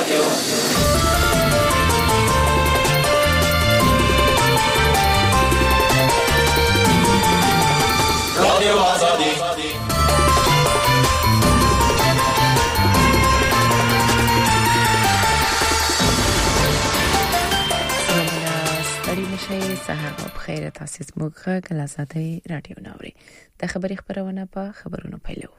خیر تاسیس موږ غلازاده رادیو ناوري د خبري خبرونه په خبرونو پیلو.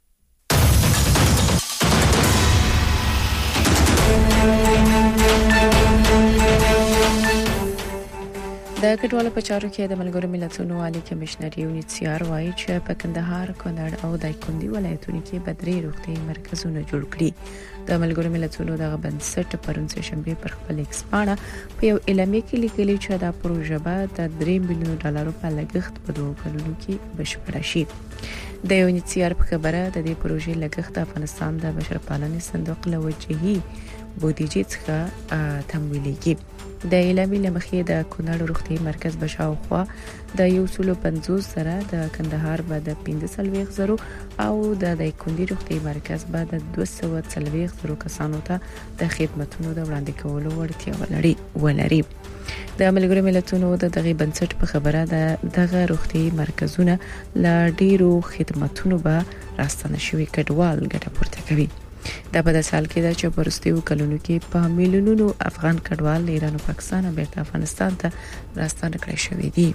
د کډوالو په چارو کې د ملګرو ملتونو عالی کمشنر یونیسیار وایي چې په کندهار، کونړ او دایکنډي ولایتونو کې بدري روغتي مرکزونه جوړ کړي. د ملګرو ملتونو د بنسټ پرون سه شنبه پر خپل ایکسپانا په یو اعلامیه کې لیکلي چې دا پروژه به د 3 بلین ډالر په لګښت په 2 کلونو کې بشپړه شي. د یونیسیار په خبره د دې پروژې لګښت افغانستان د بشرپالنې صندوق له وجهي بودیجې څخه تمویلېږي. د اعلامیې لمخې د کونړ روغتي مرکز بشاوخوا د 150 سره د کندهار به د 15 زرو او د دایکنډي روغتي مرکز به د 240 زرو کسانو ته د خدماتو د وړاندې کولو وړتیا ولري. د ملګرو ملتونو د دغه بنسټ په خبره دغه روغتي مرکزونه لا ډیرو خدماتو به راستنه شوی کډوال ګټه پورته کوي. دا په سال کې د چپرستیو کلونو کې په میلیونونو افغان کډوال ایران او پاکستان بیرته افغانستان ته راستنه کړی شوی دي.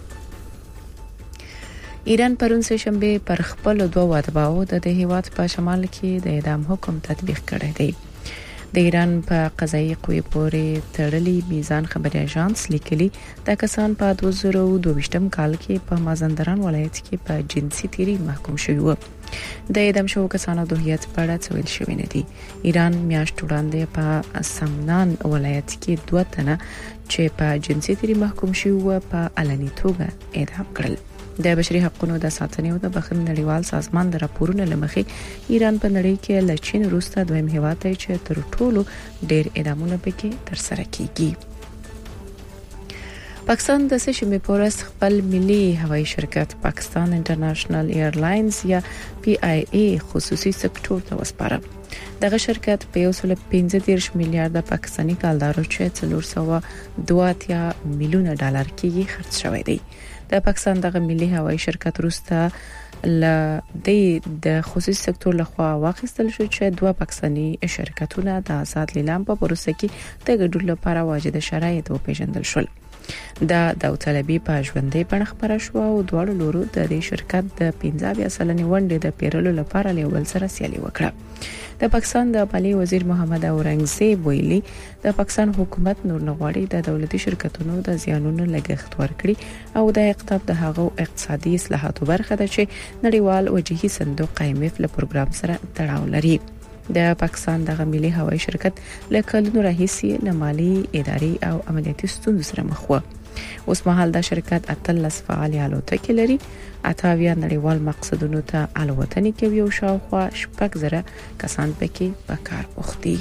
ایران پرون سه شنبه پر خپل دوه اتباعو د هیواد په شمال کې د اعدام حکم تطبیق کړی دی. د ایران په قضایي قوې پورې تړلي میزان خبري اژانس لیکلي د کسان په 2022 کال کې په مازندران ولایت کې په جنسي تیری محکوم شوی و. د اعدام شوو کسانو د هویت په اړه څه ویل شوی نه دي. ایران میاشت وړاندې په سمنان ولایت کې 2 تنه چې په جنسي تیری محکوم شوی و په علني توګه اعدام کړل. د بشري حقوقو د ساتنې او د بخښنې نړیوال سازمان د راپورونو لمخې ایران په نړۍ کې له چین وروسته دویم هیواد دی چې تر ټولو ډېر اعدامونه پکې ترسره کیږي. پاکستان د سشمې پورس خپل ملي هوایي شرکت پاکستان انټرنیشنل ایرلاینز یا PIA خصوصي سکتور ته وسپاره. دغه شرکت په 115 میلیارډ پاکستاني کالدارو چې 402 میلیونه ډالر کې خرڅ شوی دی. د پاکستان دغه ملي هوایي شرکت وروسته د خصوصي سکتور لخوا واخیستل شو چې 2 پاکستاني شرکتونه د آزاد لیلام په پروسه کې د ګډون لپاره واجد شرایط وپیژندل شول. دا داوطلبي په ژوندۍ بڼه خبره شو او دواړو لورو د دې شرکت د 15 سلنې ونډې د پیرلو لپاره لیول سره سیالي وکړه. د پاکستان د مالی وزیر محمد اورنګزیب ویلي د پاکستان حکومت نور نغواړي د دولتي شرکتونو د زیانونو لګښت ورکړي او د اقتصاد د هغو اقتصادي اصلاحاتو برخه ده چې نړیوال وجهي صندوق IMF له پروګرام سره تړاو لري. د پاکستان د ملي هوایي شرکت له کلونو راهیسې له مالی اداري او عملیاتي ستونزو سره مخ و. اوس مهال دا شرکت 18 فعال الوتکې لري، 28 نړیوال مقصدونو ته الوتنې کوي او شاوخوا 6,000 کسان پکې په کار بوخت دي.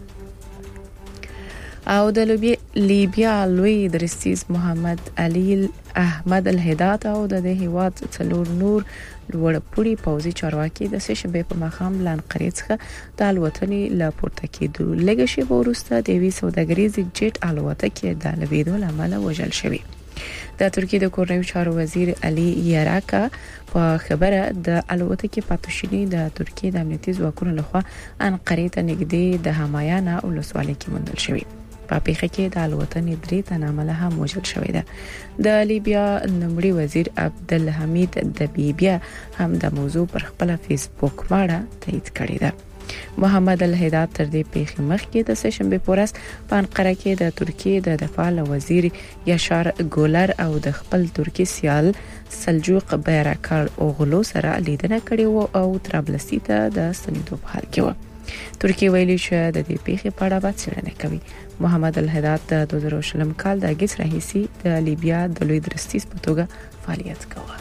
او د لیبیا لوی درستیز محمد علي احمد الهدات او د هیواد څلور نور لوړپوړي پوځي چارواکي د سشنبه په مخام لانقرې څخه د الوتنې لا پورته کېدو لږ شی ورسته د وی سوداګریز جټ الوتکې د لویدو لامل وژل شوی. د ترکیه د کورنیو چارو وزیر علي یاراکا په خبره د الوتکې پاتوشینی د ترکیه د امنیتي ځواکونو لخوا انقرې ته نږدې د همایانا ولسوالۍ کې موندل شوی. په پیښه کې د الوتنې 3 تنه عمله هم وژل شوی ده. د لیبیا نمړي وزیر عبدالحمید دبیبیا هم د موضوع پر خپل فیسبوک باندې تایید کړی ده. محمد الهدات تر دې پیښې مخکې د سشنبه پورس په انقره کې د ترکیه د دفاع وزیر یاشار ګولر او د خپل ترکی سیال سلجوق بیرکار اوغلو سره لیدنه کړې او طرابلسي ته د ستنېدو په حال کې و. ترکیه ویلي چې د دې پیښې په اړه څېړنه کوي. محمد الهدات د 2020 کال د اگست راهیسي د لیبیا د لوی درستیز په توګه فعالیت کوي.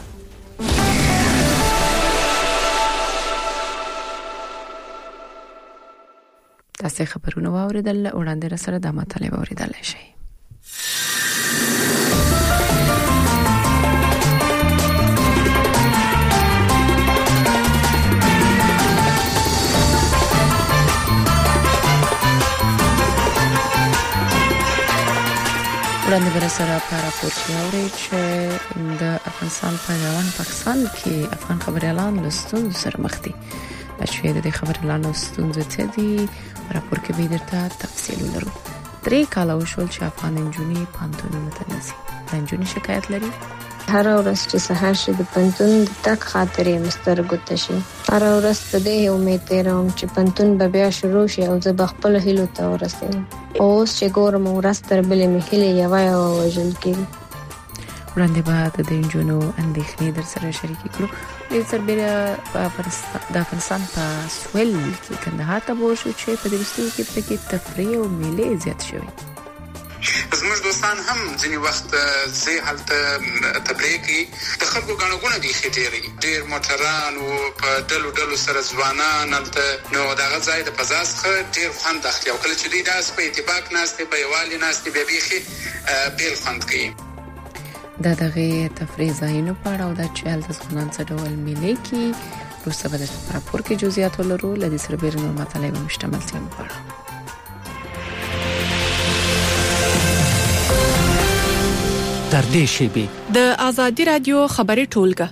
تاسو خبرونه واوریدل وړاندې سره د مطالعه اوریدل شي. وړاندې بر سره په راپور کې اوري چې د افغانستان په روان پاکستان کې افغان خبريالان له ستونزو سره مخ دي. چې د خبريالانو ستونزې څه دي راپور کې به درته تفصیل ولرو. 3 کال وشول چې افغان انجونی پانتونونو ته نزي. انجونی شکایت لري هر ورځ چې سهار شي د پنتون د تک خاطرې مسترګو ته شي. هر ورځ په دې امید تیروم چې پنتون به بیا شروع شي او زه به خپل هیلو ته ورسېږم. اوس چې ګورم ورځ تر بلې مې هیلې یو وژل کېږي. وړاندې بعد د انجونو اندېښنې در سره شریکې کړو. د سربېره د افغانستان په سویل کې کندهار ته وشو چې په دې وروستیو کې پکې تفریح او میلې زیات شوي. زموږ دوستان هم ځینی وخت زه هلته تبلیغ کوي د خلکو غاڼګونه دي خېټيري ډېر موټران او په ډلو سره ځوانان هلته نو دغه ځای د پزاس خ ډېر خوند اخلي او کله چې دوی داس په اتفاق ناشته په یوالي ناشته به بيخي بیل خوند کوي. دغه تفریح ځایونو په اړه او د چهل د ځوانان څخه ډول میلې کې روسه بل راپور کې جزئیات ولرو لدې سره بیرونو مطالب مشتمل سیم پاره. تر دې شیبې د ازادي رادیو خبري ټولګه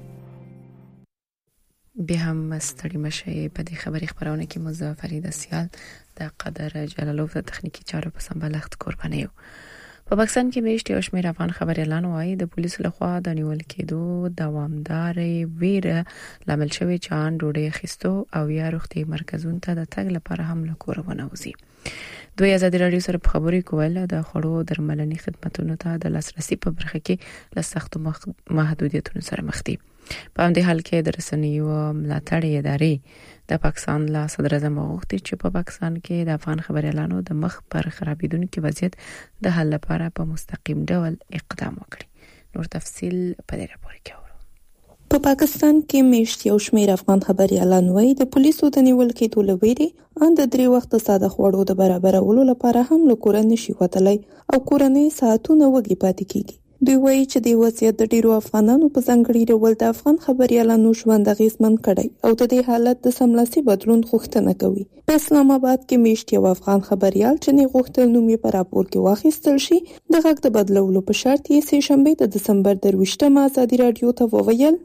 به هم ستړي مشه په دې خبري خبرونه کې مظفر دسیال د قدر جلالوف د تخنیکی چارو په سمبالښت قرباني یو. په پاکستان کې میشت یو شمېر افغان خبريالان وايي د پولیسو لخوا د نیول کېدو دوامدار ویره لامل شوی چې ان ډوډۍ خستو او یا روغتي مرکزونو ته د تګ لپاره هم لکورونه وزي. دوی ازادي رادیو سره په خبري کوله د خړو درملني خدماتو ته د لاسرسي په برخه کې له سختو محدودیتونو سره مخ دي. په همدې حال کې د رسنیو ملاتړ ادارې د پاکستان له صدر اعظم غوښتي چې په پاکستان کې د افغان خبريالانو د مخ پر خرابېدونکو وضعیت د حل لپاره په مستقیم ډول اقدام وکړي. نور تفصیل په دې راپور کې اورو. په پاکستان کې میشت یو شمېر افغان خبريالان وایي د پولیسو د نیول کېدو لویري ان د 3 وخت ساده خوړو د برابرولو لپاره هم له کورنۍ شي وتلای او کورنۍ ساعتونه وګي پاتې کیږي. دوی وایي چې د وضعیت د ډیرو افغانانو په ځانګړي ډول د افغان خبريالانو ژوند اغیزمن کړي او د دې حالت د سملاسي بدلون غوښتنه کوي. په اسلام آباد کې میشت یو افغان خبريال چې نه غوښتل نوم یې په راپور کې واخیستل شي د غږ د بدلولو په شرط یې سه شنبه د دسمبر 23 ازادي رادیو ته وویل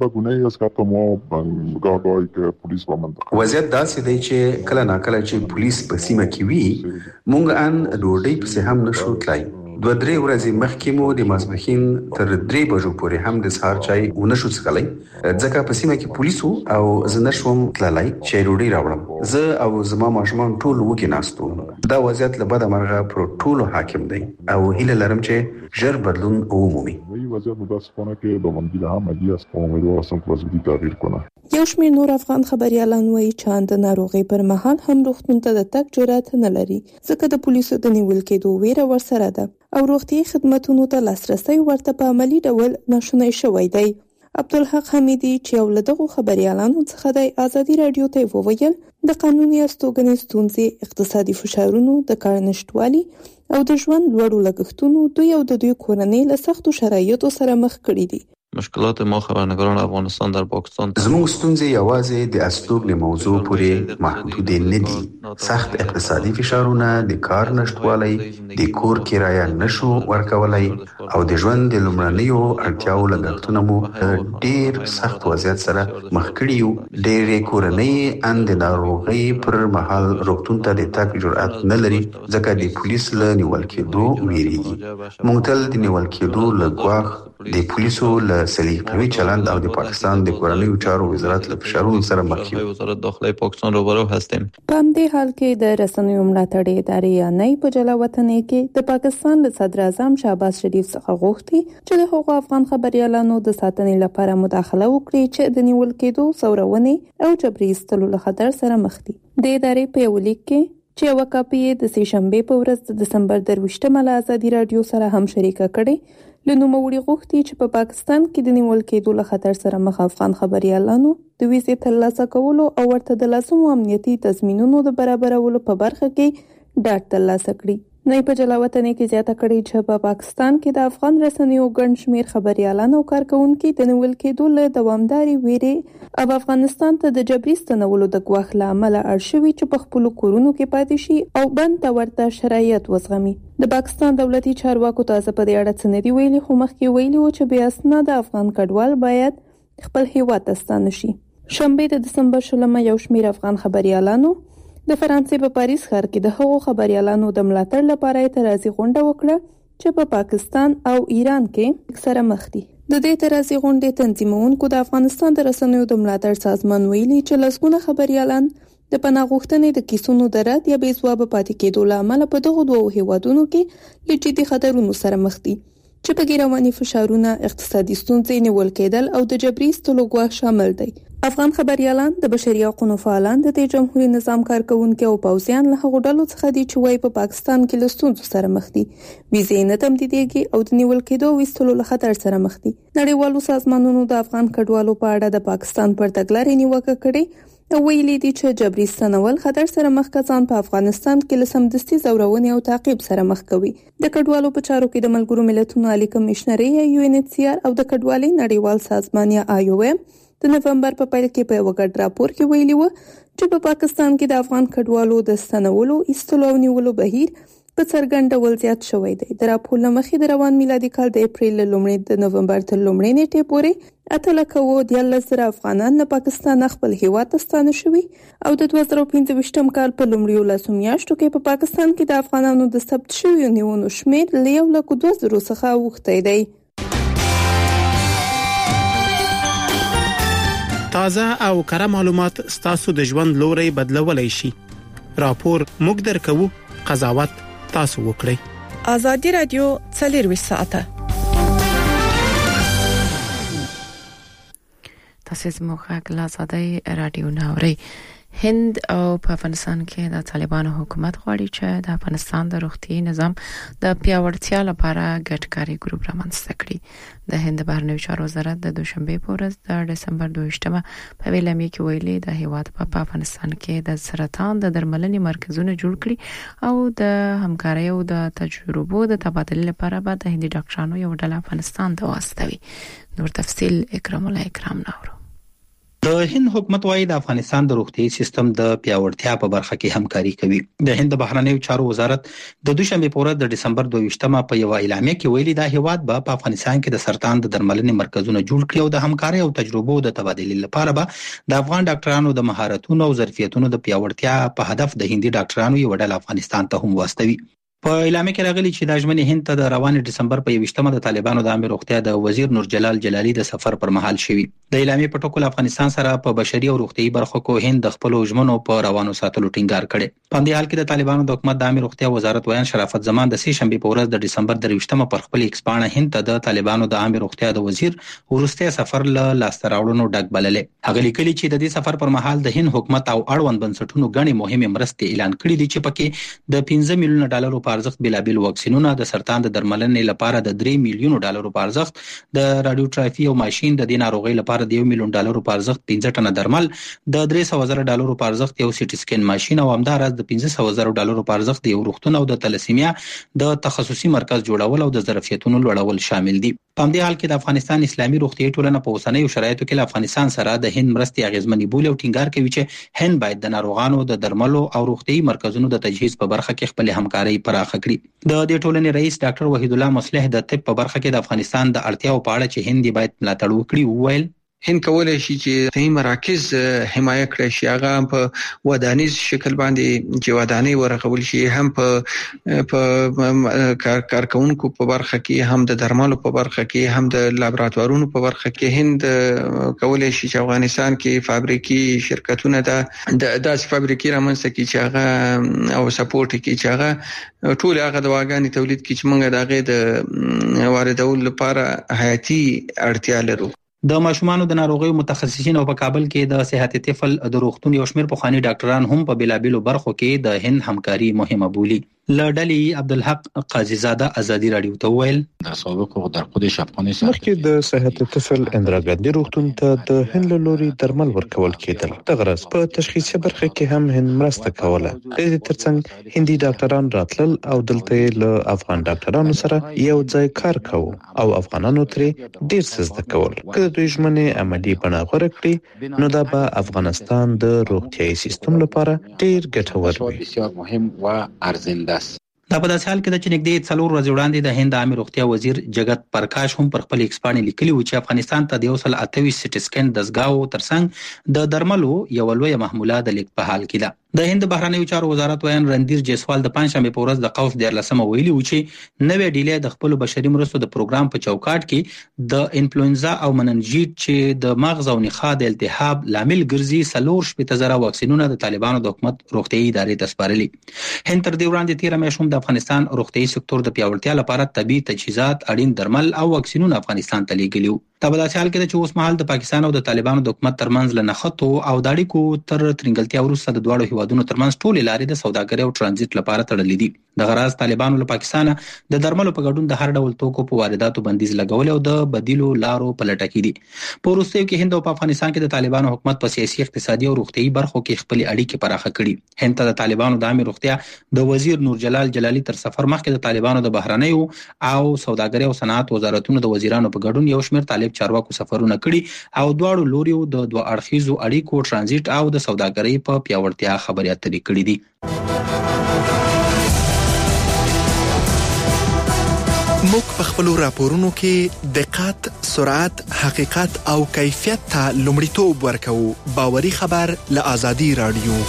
وضعیت داسې دی چې کله ناکله چې پولیس په سیمه کې وي مونږ ان ډوډۍ پسې هم نشو تلای. 2-3 ورځې مخکې مو د ماسپښین تر 3 بجو پورې هم د سهار چای ونشو څښلی ځکه په سیمه کې پولیسو او زه نشوم تللی چې ډوډۍ راوړم. زه او زما ماشومان ټول وږي ناستو. دا وضعیت له بده مرغه پر ټولو حاکم دی او هیله لرم چې ژر بدلون ومومي. یو شمېر نور افغان خبريالان وایي چې د ناروغي پر مهال هم روغتون ته د تګ جرأت نه لري ځکه د پولیسو د نیول کېدو ویره ورسره ده او روغتي خدماتونو ته لاسرسي ورته په عملی ډول نشونی شوی دی. عبدالحق حمیدی چې یو له دغو خبريالانو څخه د ازادي رادیو ته وویل د قانوني استوګنې ستونزې اقتصادي فشارونو د کار نشټوالي او د ژوند لوړو لګښتونو دوی او د دوی کورنۍ له سختو شرایطو سره مخ کړي دي. مشکلات ما خبرنگاران افغانستان در پاکستان زموږ ستونزې یوازې د استوګنې موضوع پورې محدود نه دي. سخت اقتصادي فشارونه، د کار نشټوالی، د کور کرایه نشو ورکولای او د ژوند د لومړنیو اړتیاو لګښتونه مو ډېر سخت وضعیت سره مخ کړي یو. ډېرې کورنۍ ان د ناروغۍ پر مهال روغتون ته د تګ جرأت نه لري ځکه د پولیس له نیول کېدو ویریږي. موږ تل د نیول کېدو له ګواښ د پولیسو له سلیقوي چلند او د پاکستان د کورنیو چارو وزارت له فشارونو سره مخ یو. وزارت داخله پاکستان روبرو هستیم. په همدې حال کې د رسنیو ملاتړ ادارې یا نه په جلا وطنۍ کې د پاکستان د صدر اعظم شهباز شریف څخه غوښتي چې د هغو افغان خبريالانو د ساتنې لپاره مداخله وکړي چې د نیول کېدو څورونې او جبري ایستلو له خطر سره مخ دي. د ادارې په یو لیک کې چې یو کاپي د سه شنبه په ورځ د دسمبر 23 له ازادي رادیو سره هم شریکه کړي لنوموړي غوښتي چې په پاکستان کې د نیول کېدو له خطر سره مخ افغان خبريالانو د ویزې ترلاسه کولو او ورته د لازمو امنیتي تضمینونو د برابرولو په برخه کې ډاډ ترلاسه کړي. نه په جلاوطن کې زیاته کړې چې په پاکستان کې د افغان رسنیو ګڼ شمېر خبريالان او کارکونکو د نیول کېدو له دوامداري ویرې او افغانستان ته د جبري ستنولو د ګواښ له امله اړ شوي چې په خپل کورونو کې پاتې شي او بند ته ورته شرایط وزغمي. د پاکستان دولتي چارواکو تازه په دې اړه څه نه دی ویلي، خو مخکې ویلي و چې بې اسناده افغان کډوال باید خپل هیواد ته ستانه شي. شنبه د دسمبر 16 یو شمېر افغان خبريالانو د فرانسې په پاریس ښار کې د هغو خبريالانو د ملاتړ لپاره اعتراضي غونډه وکړه چې په پاکستان او ایران کې سره مخ دي. د دې اعتراضي غونډې تنظیمونکو د افغانستان د رسنیو د ملاتړ سازمان ویلي چې لسګونه خبريالان د پناه غوښتنې د کیسونو د رد یا بې ځوابه پاتې کېدو له امله په دغو دوو هیوادونو کې له جدي خطرونو سره مخ دي، چې په کې رواني فشارونه، اقتصادي ستونزې، نیول کېدل او د جبري ایستلو ګواښ شامل دی. افغان خبريالان د بشري حقوقو فعالان د جمهوریت نظام کارکونکو او پوځیان له هغو ډلو څخه دي چې وايي په پاکستان کې له ستونزو سره مخ دي، ویزې نه تمدیدېږي او د نیول کېدو او ایستلو له خطر سره مخ دي. نړیوالو سازمانونو د افغان کډوالو په اړه د پاکستان پر تګلارې نیوکه کړې او ویلي دي چې جبري ستنول خطر سره مخ کسان په افغانستان کې له سمدستي زورونې او تعقیب سره مخ کوي. د کډوالو په چارو کې د ملګرو ملتونو عالی کمشنري یا UNHCR او د کډوالۍ نړیوال سازمان یا IOM د نومبر په پیل کې په یو غټ راپور کې ویلي و چې په پاکستان کې د افغان کډوالو د ستنولو، ایستلو او نیولو بهیر په څرګند ډول زیات شوی دی. د راپور له مخې د روان میلادي کال د اپریل له لومړۍ د نومبر تر لومړۍ نیټې پورې 8,000 افغانان له پاکستان خپل هیواد ته ستانه شوي او د 2015 کال په لومړیو لسو میاشتو کې په پاکستان کې د افغانانو د ثبت شویو نیونو شمېر له 1,200 څخه اوښتی دی. تازه او کره معلومات ستاسو د ژوند لوري بدلولای شي. راپور موږ درکو، قضاوت تاسو وکړئ. آزادي رادیو 24 ساعته. تاسو زموږ غږ له آزادۍ رادیو ناوري. هند او په افغانستان کې د طالبانو حکومت غواړي چې د افغانستان د روغتي نظام د پیاوړتیا لپاره ګډکاري ګروپ رامنځته کړي. د هند بهرنیو چارو وزارت د دوشنبه په ورځ د دسمبر 22 په ویلامي کې ویلي د هیواد په افغانستان کې د سرطان د درملنې مرکزونه جوړ کړي او د همکارۍ او د تجربو د تبادله لپاره به د هندي ډاکټرانو یو ډله افغانستان ته واستوي. نور تفصيل اکرام الله اکرام ناورو. د هند حکومت وايي د افغانستان د روغتي سیستم د پیاوړتیا په برخه کې همکاري کوي. د هند بهرنیو چارو وزارت د دوشنبه په ورځ د دسمبر 22 په یو اعلامیه کې ویلي د هیواد په افغانستان کې د سرطان د درملنې مرکزونه جوړ کړي او د همکارۍ او تجربو د تبادلې لپاره به د افغان ډاکټرانو د مهارتونو او ظرفیتونو د پیاوړتیا په هدف د هندي ډاکټرانو یو ډله افغانستان ته هم واستوي. په اعلامیه کې راغلي چې د ژمنې هند ته د روان دسمبر په 21 د طالبانو د عامه روغتیا د وزیر نور جلال جلالی د سفر پر مهال شوی. د اعلامیه په ټکو افغانستان سره په بشري او روغتيي برخو کې هند د خپل ژمنو په روانو ساتلو ټینګار کړي. په دې حال کې د طالبانو د حکومت د عامه روغتیا وزارت ویان شرافت زمان د سې شنبه په ورځ د دسمبر 23 پر خپل ایکس باندې هند ته د طالبانو د عامه روغتیا د وزیر ورسته سفر له لاستراوړونو ډک بللې. هغه لیکلي چې د دې سفر پر مهال د هند حکومت او اړوند بنسټونو غني مهمه مرستې اعلان کړې دي چې پکې د 15 میلیون ډالرو په ارزښت بلابل واکسینونه، د سرطان د درملنې لپاره د 3 میلیون ډالرو په ارزښت د رادیوټرافي او ماشين د دې ناروغي لپاره د 1 میلیون ډالرو په ارزښت 15 ټنه درمل، د 300,000 ډالرو په ارزښت یو سي ټي سکین ماشين او همدارس د 15,000 ډالرو په ارزښت یو روغتون او د تلسیمیا د تخصصي مرکز جوړول او د ظرفیتونو لوړول شامل دي. په دې حال کې د افغانستان اسلامي روغتي ټولنه په اوسنیو شرایطو کې له افغانستان سره د هند مرستې اغیزمنې بولي او ټینګار کوي چې هند باید د ناروغانو د درملو او روغتي مرکزونو د تجهیز په برخه کې خپل همکاري پراخه کړي. د دې ټولنې رئیس ډاکټر وحید الله مصلح د طب په برخه کې د افغانستان د اړتیاو په اړه چې هند باید ملاتړ وکړي وویل هند کولای شي چې صحیح مراکز حمایه کړي شي، هغه په ودانیز شکل باندې چې ودانۍ ورغول شي، هم په کارکونکو په برخه کې، هم د درملو په برخه کې، هم د لابراتوارونو په برخه کې. هند کولای شي چې افغانستان کې فابریکي شرکتونه د داسې فابریکي رامنځته کړي چې هغه او سپورټ کړي چې هغه ټول هغه دواګانې تولید کړي چې موږ دغه د واردولو لپاره حیاتي اړتیا لرو. د ماشومانو د ناروغیو متخصصین او په کابل کې د صحت طفل د روغتون یو شمېر پخوانی ډاکټران هم په بلابلو برخو کې د هند همکاري مهمه بولي. لډلی عبدالحق قاضی زاده ازادي رادیو ته ویل مخکې د صحت طفل اندرا ګاندي روغتون ته د هند له لوري درمل ورکول کېدل. دغه راز په تشخیصي برخه کې هم هند مرسته کوله. د دې ترڅنګ هندي ډاکټران راتلل او دلته له افغان ډاکټرانو سره یو ځای کار کوو او افغانانو ترې ډیر څه زده کول. که دوی ژمنې عملي بڼه غوره کړي نو دا به افغانستان د روغتیايي سیستم لپاره ډیر ګټور وي. دا په داسې حال کې چې نږدې 4 ورځې وړاندې د هند عامه روغتیا وزیر جگت پرکاش هم پر خپل ایکس باندې لیکلي و چې افغانستان ته د 128 سټي سکین دستګاو ترڅنګ د درملو یو لوی محموله د لیک په حال کې ده. د هند بهرنیو چارو وزارت ویان رندیر جیسوال د پنځشنبه په ورځ د قوس 14 ویلي و چې نوې ډیلې د خپل بشري مرستو د پروګرام په چوکاټ کې د انفلوئنزا او مننجیت چې د مغز او نخاع د التهاب لامل ګرځي 4,000 واکسینونه د طالبانو د حکومت روغتيایي ادارې ته سپارلي. هند تر دې وړاندې 13 میاشتې د افغانستان روغتيایي سکتور د پیاوړتیا لپاره طبي تجهیزات، اړین درمل او واکسینونه افغانستان ته لیږلي وو. دا په داسې حال کې چې اوس مهال د پاکستان او د طالبانو د حکومت ترمنځ له نښتو او د اړیکو تر ترنګلتیا وروسته د دواړو هیوادونو ترمنځ ټولې لارې د سوداګرۍ او ترانزیت لپاره تړلې دي. د غراض طالبانو له پاکستان د درملو په ګډون د هر ډول توکو په وارداتو بندیز لګول او د بدیلو لارو په لټه کې دي. په وروستیو کې هند او په افغانستان کې د طالبانو حکومت په سیاسي، اقتصادي او روغتيایي برخو کې خپل اړیکې پراخه کړي. هند ته د طالبانو د عامه روغتیا د وزیر نور جلال جلالی تر سفر مخکې د طالبانو د بهرنیو او سوداګرۍ او صنعت وزارتونو د وزیرانو په ګډون یو شمېر طالب چارواکو سفرونه کړي او دواړو لوريو د دوه اړخیزو اړیکو ترانزیت او د سوداګرۍ په پیاوړتیا خبرې اترې کړې دي. موږ په خپل راپورونو کې دقت، سرعت، حقیقت او کیفیت ته لومړیتوب ورکوو. باوري خبر له آزادي رادیو.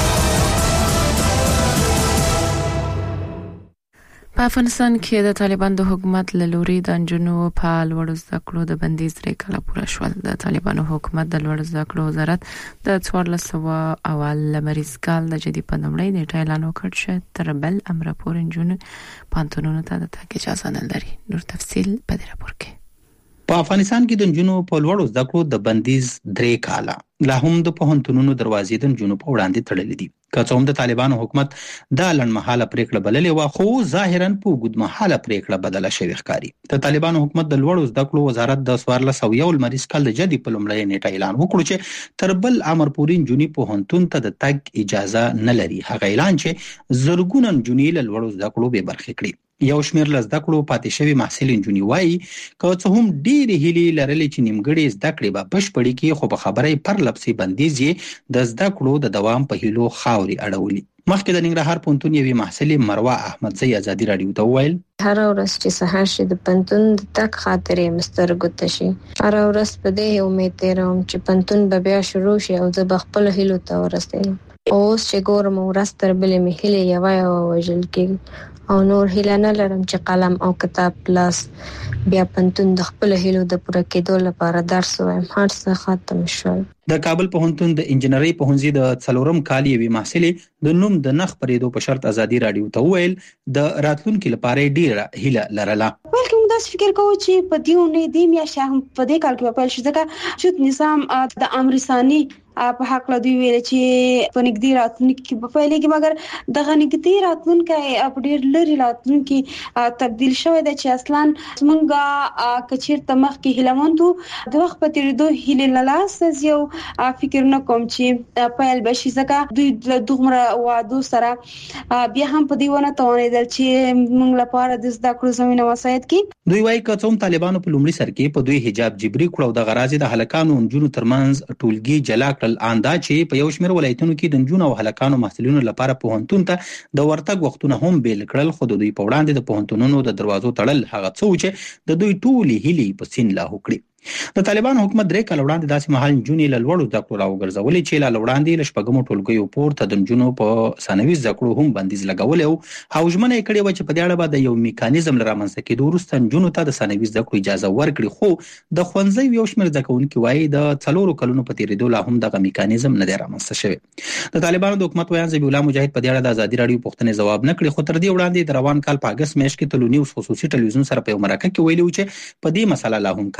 په افغانستان کې د طالبان د حکومت له لوري د نجونو په لوړو زده کړو د بندیز 3 کاله پوره شول. د طالبانو حکومت د لوړو زده کړو وزارت د 1400 اول لمریز کال د جدي په لومړۍ نیټه اعلان وکړ چې تر بل امر پورې نجونو پانتونونو ته د تګ اجازه نه لري. نور تفصیل په دې راپور کې. په افغانستان کې د نجونو په لوړو زده کړو د بندیز 3 کاله لا هم د پوهنتونونو دروازې د نجونو په وړاندې تړلې دي. که څوم د طالبانو حکومت دا لنډمحاله پریکړه بللې و، خو ظاهرا په اوږدمحاله پریکړه بدله شوې ښکاري. د طالبانو حکومت د لوړو زده کړو وزارت د 1401 لمریز کال د جدي په لومړۍ نیټه اعلان وکړ چې تر بل امر پورې نجونې پوهنتون ته د تګ اجازه نه لري. هغه اعلان چې زرګونه نجونې له لوړو زده کړو بې برخې کړي. یو شمېر له زده کړو پاتې شوي محصل نجونې وایي که څه هم ډېرې هیلې لرلې چې نیمګړې زده کړې به بشپړې کړي، خو په خبره یې پرلپسې بندیز یې د زده کړو د دوام په هیلو خاورې اړولي. مخکې د ننګرهار پوهنتون یوې محصلې مروه احمدزی ازادي رادیو ته وویل هر ورځ چې سهار شي د پوهنتون د تګ خاطرې مسترګو ته شي. هر ورځ په دې امید تیروم چې پوهنتون به بیا شروع شي او زه به خپل هیلو ته ورسېږم. اوس چې ګورم ورځ تر بلې مې هیلې یوه وژل کېږي او نور هیله نه لرم چې قلم او کتاب پلاس بیا پوهنتون د خپل هیلو د پوره کېدو لپاره درس وایم. هر څه ختم شول. د کابل پوهنتون د انجنیري پوهنځي د 4م کال یوې محصلې د نوم د نخ پرېدو په شرط ازادي رادیو ته وویل د راتلونکي لپاره ډیره هیله لرله. بلکې موږ داسې فکر کوو چې په دې ونې د میاشتې هم په دې کال کې په پیل شي ځکه شود نظام د امرسانی په حق له دوی ویل چې په نږدې راتلونکي کې په پیلېږي، مګر دغه نږدې راتلونکي په ډېر لرې راتلونکي تبدیل شوی دی چې اصلا موږ کچیرته مخکې هیلمند وو د وخت په تېرېدو هیلې له لاسه یو فکر نه کوم چې پیل بشي ځکه دوی د دومره وعدو سره بیا هم په دې ونه توانېدل چې موږ لپاره د زده کړو زمینه وسایت کړي. دوی وایي که څوم طالبانو په لومړي سر کې په دوی حجاب جبري کړو د غرازي د هلکانو نجونو ترمنځ ټولګي جلا کړل آندا چې په یو شمېر ولایتونو کې د نجونو او هلکانو محصلینو لپاره پوهنتون ته د ورتګ وختونه هم بیل کړل، خو د دوی په وړاندې د پوهنتونونو د دروازو تړل هغه څه و چې د دوی ټولې هیلې په سین لاهو کړي. د طالبانو حکومت 3 کال وړاندې داسې مهال نجونې له لوړو زده کړو راوګرځولې چې لا وړاندې له شپږمو ټولګیو پورته د نجونو په ثانوي زده کړو هم بندیز لګولې او ژمنه یې کړې وه چې په دې اړه به د یو میکانیزم له رامنځته کېدو وروسته نجونو ته د ثانوي زده کړو اجازه ورکړي، خو د ښوونځیو یو شمېر زده کوونکي وایي د 4 کلونو په تېرېدو لا هم دغه میکانیزم نه دی رامنځته شوی. د طالبانو د حکومت ویان ذبیح الله مجاهد په دې اړه د ازادي رادیو پوښتنې ځواب نه کړي، خو تر دې وړاندې د روان کال په اګست میاشت کې تلو نیوز خصوصي ټلویزیون سره په یو مرکه کې ویلي و چې په دې مسله لا هم کار روان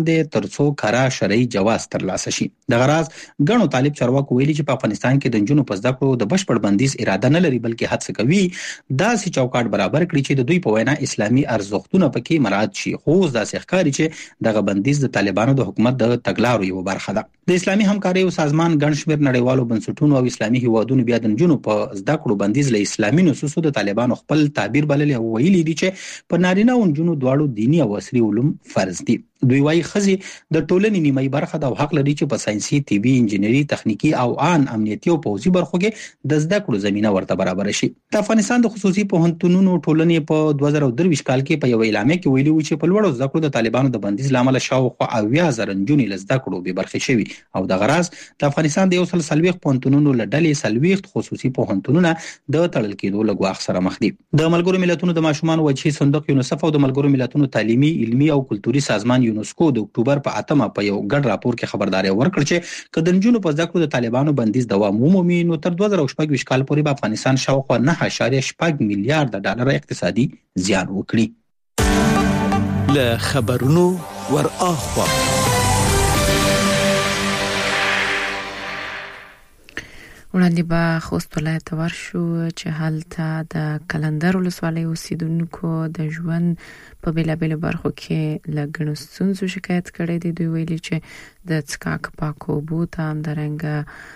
دی ترڅو کارا شرعي جواز ترلاسه شي. د غراز غنو طالب چارواکو ویلي چې په افغانستان کې د جنونو په زده کړو د بشپړ بندیز اراده نه لري، بلکې هڅه کوي داسې چوکاټ برابر کړي چې د دوی په وینا اسلامي ارزښتونه پکې مراعات شي. خو داسې ښکاري چې دغه بندیز د طالبانو د حکومت د تګلارو یو برخه ده. د اسلامي همکارۍ سازمان ګڼ شمېر نړیوالو بنسټونو او اسلامي هیوادونو بیا د جنونو په زده کړو بندیز له اسلامي نصوصو د طالبانو خپل تعبیر بللی او ویلي دي چې په نارینه او جنونو دواړو دینی او عصري علوم فرض دي. دوی وايي خزي د ټولنې نیمه برخه د حق لري چې په ساينسي، طبي، انجینري، تخنیکی او ان امنیتي او پوځي برخو کې د زده کړو زمينه ورته برابر شي. د افغانستان د خصوصي پوهنتونونو ټولنې په 2023 کال کې په یو اعلامیه کې ویلي و چې په لوړو زده کړو د طالبانو د بندیز لامل شاوخوا 80,000 نجونې له زده کړو بې برخې شوي او د غراز د افغانستان د 140 پوهنتونونو له ډلې 40 خصوصي پوهنتونونه د تړل کېدو له ګواښ سره مخ دي. د ملګرو ملتونو د ماشومان وجهي صندوق یونیسف او د ملګرو ملتونو تعلیمي، علمي او کلتوري سازمان یونسکو د اکتوبر په 8 په یو ګډ راپور کې خبرداري ورکړه چې که د نجونو په زده کړو د طالبانو بندیز دوام ومومي نو تر 2024 کال پورې به افغانستان شاوخوا 9.8 میلیارډ ډالر اقتصادي زیان وکړي. له خبرونو ور اخوا وړاندې به خوست ولایت ته ورشو چې هلته د کلندر ولسوالۍ اوسیدونکو د ژوند په بیلابیلو برخو کې له ګڼو ستونزو شکایت کړی دی. دوی ویلي چې د څښاک پاکو اوبو ته همدارنګه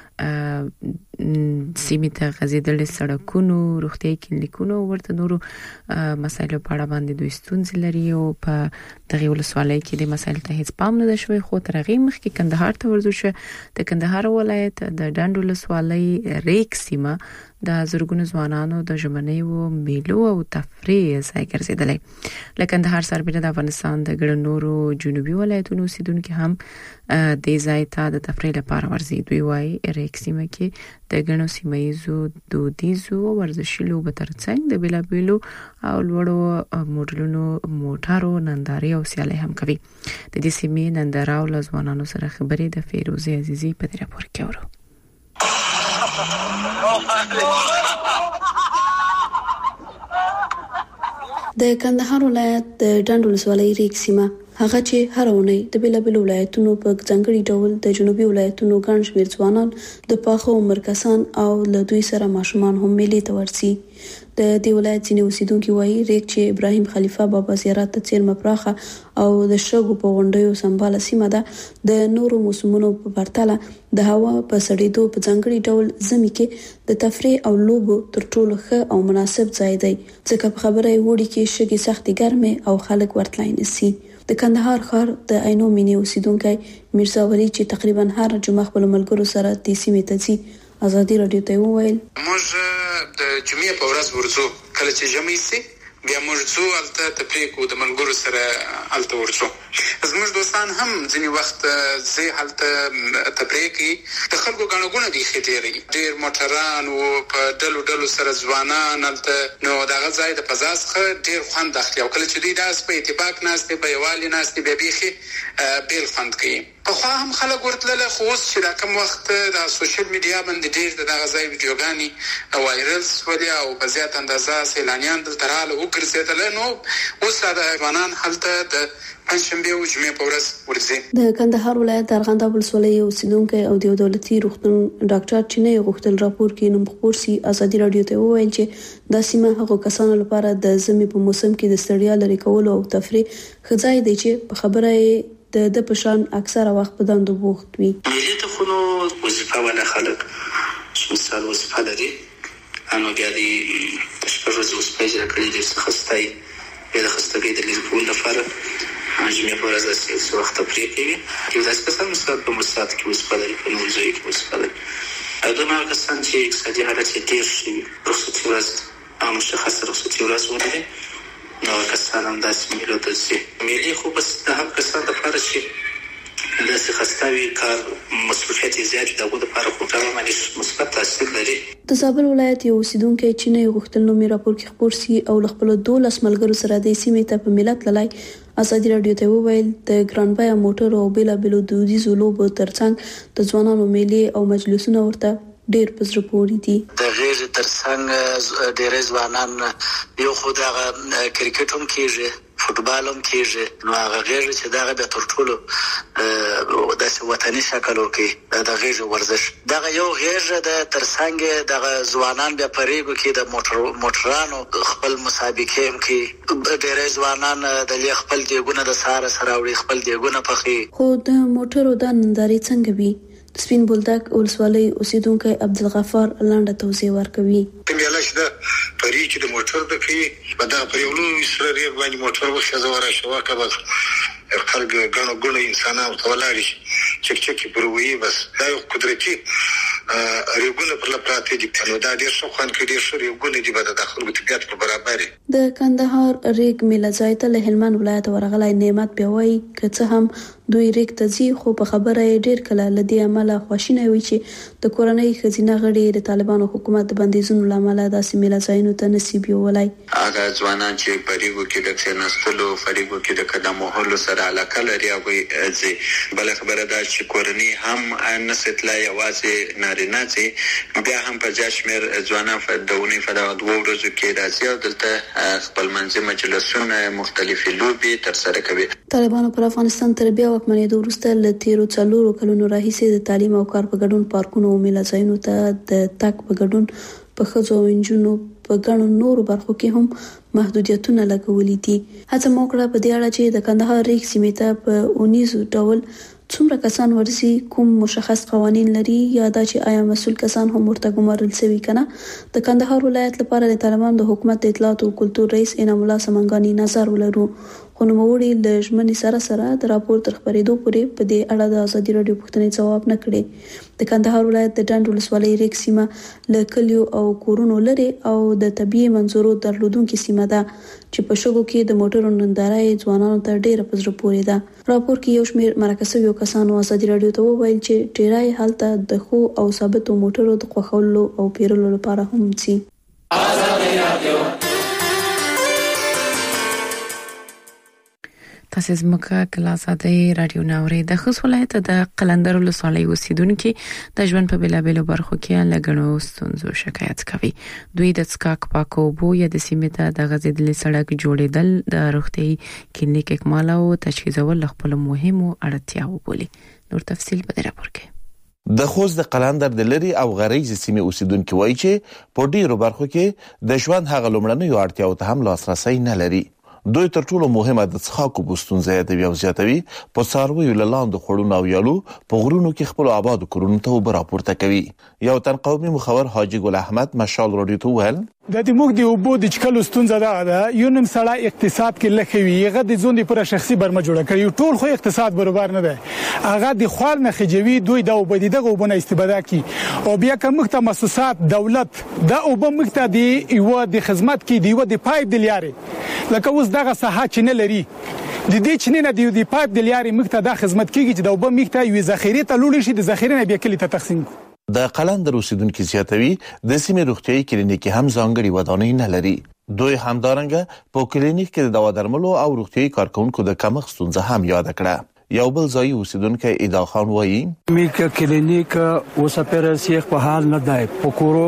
سیمې ته غځېدلې سړکونو، روغتیایي کلینیکونو ورته نورو مسایلو په اړه باندې دوی ستونزې لري او په دغه ولسوالۍ کې د مسایلو ته هیڅ پام نه دی شوی. خو تر هغې مخکې کندهار ته ورځو چې د کندهار ولایت د ډنډ ولسوالۍ ریګ سیمه د زرګونو ځوانانو د ژمنیو میلو او تفریح ځای ګرځېدلی. له کندهار سربېره د افغانستان د ګڼو نورو جنوبي ولایتونو اوسیدونکي هم دې ځای ته د تفریح لپاره ورځي. دوی وایي ریګ سیمه کې د ګڼو سیمهییزو دودیزو ورزشي لوبو ترڅنګ د بیلابیلو او لوړو موډلونو موټرو نندارې او سیالۍ هم کوي. د دې سیمې ننداره او له ځوانانو سره خبرې د فیروزې عزیزي په دې راپور کې اورو. د کندهار ولایت د ډنډ ولسوالۍ ریګ سیمه هغه چې هر اونۍ د بیلابیلو ولایتونو په ځانګړي ډول د جنوبي ولایتونو ګڼ شمېر ځوانان د پاخه عمر کسان او له دوی سره ماشومان هم میلې ته ورځي. د دې ولایت ځینې اوسیدونکي وایي ریګ چې ابراهیم خلیفه بابا زیارت ته څیرمه پراخه او د شګو په غونډیو سمباله سیمه ده، د نورو موسمونو په پرتله د هوا په سړېدو په ځانګړي ډول ژمي کې د تفریح او لوبو تر ټولو ښه او مناسب ځای دی، ځکه په خبره یې وړي کې شګې سختې ګرمې او خلک ورتلای نشي. د کندهار ښار د عینو مینې اوسیدونکی میرزا ولی چې تقریبا هر جمعه خپل ملګرو سره د سیمې ته ځي ازادي رادیو ته وویل موږ د جمعې په ورځ ورځو کله چې جمعې سي بیا موږ ځو هلته تفریح کوو د ملګرو سره هلته ورځو. زموږ دوستان هم ځینې وخت ځي هلته تفریح کوي. د خلکو ګڼه ګوڼه دي ښې ډېرې ډېر موټران و په ډلو ډلو سره ځوانان هلته نو دغه ځای د فضا څخه ډېر خوند اخلي او کله چې دوی داسې په اتفاق ناستې په یووالي ناستې بیا بیخي بېل خوند کوي. پخوا هم خلک ورتلله خو اوس چې دا کم وخت د سوشل میډیا باندې ډېر د دغه ځای ویډیوګانې وایرل شولې او په زیات اندازه سیلانیان دلته راغله وګرځېدله نو اوس دا ځوانان هلته د پنجشنبې او جمعې په ورځ ورځي. د کندهار ولایت د ارغنداب ولسوالۍ اوسیدونکی او د دولتي روغتون ډاکټر چینه غوښتل راپور کې نوم خپور سي ازادي رادیو ته وویل چې دا سیمه هغو کسانو لپاره د ژمي په موسم کې د ستړیا لرې کولو او تفریح ښه ځای دی چې په خبره یې د پشان اکثره وخت په دندو بوخت وي. ملي تخونو وظیفه ولا خلک مثال وظیفه لري انو بیا د شپږ ورځې وظیفه اجرا کړې دي څه خستای د خستګۍ د لیکولو لپاره جمعې په ورځ څه وخت تفریح کوي. یو داسې کسان مثال په مرصاد کې وظیفه لري، په نورځای کې وظیفه لري او دومره کسان چې اقتصادي حالت یې ډېر شوي رخصتي ورځ او مشخصه رخصتي ورځ ولري نو کسان هم داسې میلو ته ځي. میلې خو بس د هغه کسان دپاره چې داسې خسته وي کار مصروفیت یې زیات وي د هغو دپاره خو ډېر باندې مثبت تاثیر لري. د زابل ولایت یو اوسیدونکی چینه غوښتل نومي راپور کې خپور سي او له خپلو 12 ملګرو سره د سیمې ته په ملت لای ازادي رادیو ته وویل د ګران بیه موټر او بیلابیلو دودیزو لوبو ترڅنګ د ځوانانو میلې او مجلسونه ورته ډېر په زړه پورې دي. د غیر ترڅنګ ډېر ځوانان یو خو د کرکټ هم کېږي، فوتبال هم کېږي، نو هغه غیر چې دغه به تر ټولو د وطني شکل ورکی د غیر ورزش دغه یو غیر د ترڅنګ دغه ځوانان بیا پریګو کې د موټرانو خپل مسابقې هم کې ډېر ځوانان د خپل دیګونه د ساره سراوړي خپل دیګونه پخې. خو د موټرو د نندارې څنګه وي؟ سپین بولدک ولسوالۍ اوسیدونکو عبدالغفار لاندې توضیح ورکوي. تمهله چې د پری چې د موټر د کې په دغه پریولو سره ری باندې موټر وخت زواره شو کبه خلک غنو انسانانو ته ولاړ شي چک پروي بس دا یو قدرتي ریګونه پر لپاره دي نو دا ډیر ښه خوان کې ډیر ښه ریګونه دي به د خلکو طبيعت پر برابر دي. د کندهار ریګ ملځای ته له هلمند ولایت ورغلای نعمت پیوي که څه هم دوی ریګ ته ځي خو په خبره ډیر کله لدی عمله خواشینه وي چې د کورنۍ خزینه غړي د طالبانو حکومت د بندیزونو لامل داسې ملځایونو ته نصیب ولای. هغه ځوانان چې پریګو کې د څنستلو فریګو کې د قدم وهلو سره علاقه لري او ځي بل خبره دا چې کورنۍ هم نسټلا یوازې نارینه چې بیا هم په جشمیر ځوانان فدونی فدا دوه ورځې کې راځي او دلته خپل منځي مجلسونه مختلفي لوبي تر سره کوي. طالبانو پر افغانستان تر بیا واکمنۍ وروسته له تیرو 4 کلونو راهیسې د تعلیم او کار په ګډون پارکونو او ملځایونو ته د تک په ګډون په ښځو او نجونو په ګڼو نورو برخو کې هم محدودیتونه لګولې دي. هڅه مو کړه په دې اړه چې د کندهار ریګ سیمې ته په 19 ډول څومره کسان ورسي، کوم مشخص قوانين لري یا دا چې آیا مسؤل کسان هم ورته ګمارل شوي کنه. د کندهار ولایت لپاره د طالبانو د حکومت د اطلاعات او کلتور رئیس انعام الله سمنګانی نظر ولرو، خو نو وړي د ژمنې سره د راپور تر خبرېدو پورې په دې اړه د ازادي رادیو پوښتنې ځواب نه کړي. د کندهار ولایت د ډنډ ولسوالۍ ریګ سیمه له کلیو او کورونو لري او د طبيعي منظرو درلودونکو سیمه ده چې په شګو کې د موټرو نندارې ځوانانو ته ډېر پزړه پورې ده. راپور کې یو شمېر مرکزي کسانو ازادي رادیو ته وویل چې ډېرای حالت د خو او ثابتو موټرو د خوښولو او پیرلو لپاره هم ځي. ازادي رادیو تاسو زموږه کلاساده رادیو ناوري د خص ولایت د قلندر ولسوالۍ اوسیدونکو د ژوند په بلابلو برخو کې لګڼو ستونزو شکایت کوي. دوی د څکاک پاکو بو یا د سیمې ته د غزیدلې سړک جوړېدل د روغتي کلینیک اکمال او تجهیزول خپل مهمو اړتیاو بولي. نور تفصیل په دې راپور کې. د خوست د قلندر د لري او غریز سیمې اوسیدونکو وایي چې په ډیرو برخو کې د ژوند هغه لومړنیو اړتیاو ته هم لاسرسي نه لري. دوی تر ټولو مهمه د څښاکو بوستونزه د بیا زیاتوي په څارویو لاندې خړونو او یالو په غرونو کې خپل آباد کورونو ته وبر راپورته کوي. یو تن قومي مخور حاجی ګل احمد مشال رادیو ته ویل د دې موږ د وبو د چکلو ستونزه ده یو نیم سړی اقتصاد کې لخوي هغه د ځوندې پر شخصي برمه جوړه کړی ټول خو اقتصاد برابر نه ده هغه د خوار نه خجوي دوی د وبدیدغه وبونه استفاده کوي او بیا کوم مخته مؤسسات دولت د وب مخته دی یو د خدمت کې دی یو د پایپ د لیاري لکه اوس دغه ساحه چې نه لري د دې چې نه دی د پایپ د لیاري مخته د خدمت کیږي چې د وب مخته یو ذخیره ته لول شي د ذخیره نه بیا کلی ته تقسیم. د قلندر اوسیدونکو زیاتوي د سیمې روغتيایي کلینیک هم ځانګړي ودانۍ نه لري. دوی همدارنګه په کلینیک کې د دوا درملو او روغتيایي کارکونکو د کمښت ستونزه هم یاد کړه. یو بل ځای اوسیدونکو ادا خان وایي میکه کلینیک وسپره سیخ په حال نه دی په کورو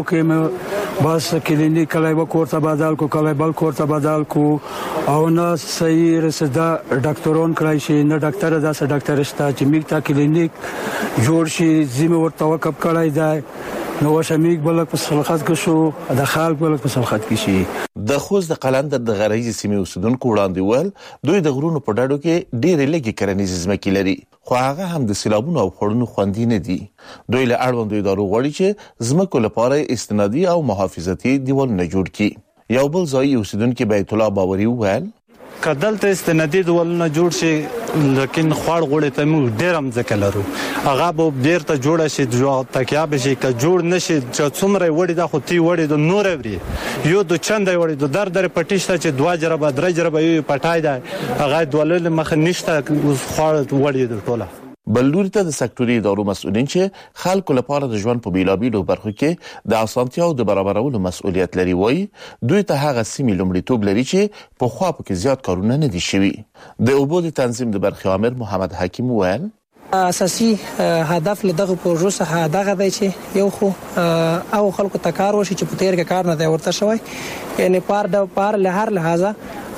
کې بس کلینیک کله وکورته بدل کو کله بل کورته بدل کو او نه صحیح رسدا ډاکټرون کړای شي نه ډاکټر داسه ډاکټر شته چې میکه کلینیک جوړ شي زموږ ورته وکب کړای دی نو شمیک بلک په سلخات کې شو د خلک بلک په سلخات کې شي. د خوست د قلندر د غریز سیمې اوسیدونکو وړاندې ول دوی د غرونو په ډاډو کې ډېر لږی کرنیز ځمکې لري خو هغه هم د سیلابونو او خړونو خوندې نه دي. دوی له اړوندو ادارو غواړي چې ځمکو لپاره استنادي او محافظتي دیوالونه جوړ کړي. یو بل ځای اوسیدونکو بیت الله باوري وویل کدلته استنادي دیوالونه جوړ شي لیکن خوړ غوړې ته موږ ډېر هم ځکه لرو هغه به ډېر ته جوړ شي تکیا به شي که جوړ نشي چې څومره وړي د خو تی وړي د نور وري یو د چند وړي د در پټیشته چې 2 جربه 3 جربه یو پټای دی هغه دولل مخ نشته خوړ وړي د ټوله. بلور ته د سکتوري ادارو مسؤلین چې خلکو لپاره د ژوند په بیلابیلو برخو کې د اسانتیاو د برابرولو مسؤلیت لري وای دوی ته هغه سیمې لومړیتوب لري چې په خوا په زیات کارونه نه دي شوي. د اوبو د تنظیم د برخې امر محمد حکیم وویل اساسي هدف له دغه پروژو څخه دغه دی چې یو خو او خلکو ته کار وشي چې په تیر کې کار نه دی ورته شوی یعنی پار له هر لحاظه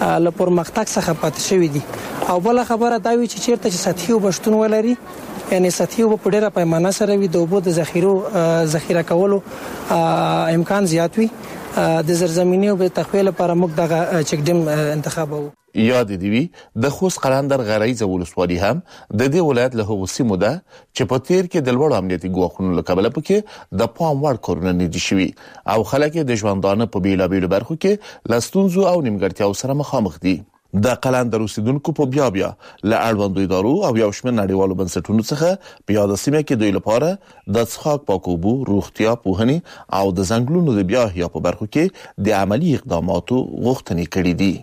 له پرمختګ څخه پاتې شوی دي. او بل خبره دا وی چې چیرته چې سطحي وبشتون ولري یعنی سطحي وب په ډیره پیمانه سره وي د اوبو د ذخیره کولو امکان زیات وي. د زیرزمینی او د تخویل لپاره موږ دغه چک ډیم انتخابو. یاد دی وی د خوست قلندر غریزه ولسوالي هم د دې ولایت له هغو سیمو ده چې په تیر کې د لوړ امنیتي ګواښونو له کبله پکې د پام وړ کارونه نه دي شوي او خلک د ژوندانه په بیلابیلو برخو کې لستونزو او نیمګړتیاو سره مخامخ دي. د قلندر اوسیدونکو په بیا له اړوندو ادارو او یو شمېر نړیوالو بنسټونو څخه په یاد سیمه کې دوی لپاره د څښاک پاکو اوبو، روغتیا، پوهنې او د ځنګلونو د بیا احیا په برخو کې د عملی اقداماتو غوښتنې کړې دي.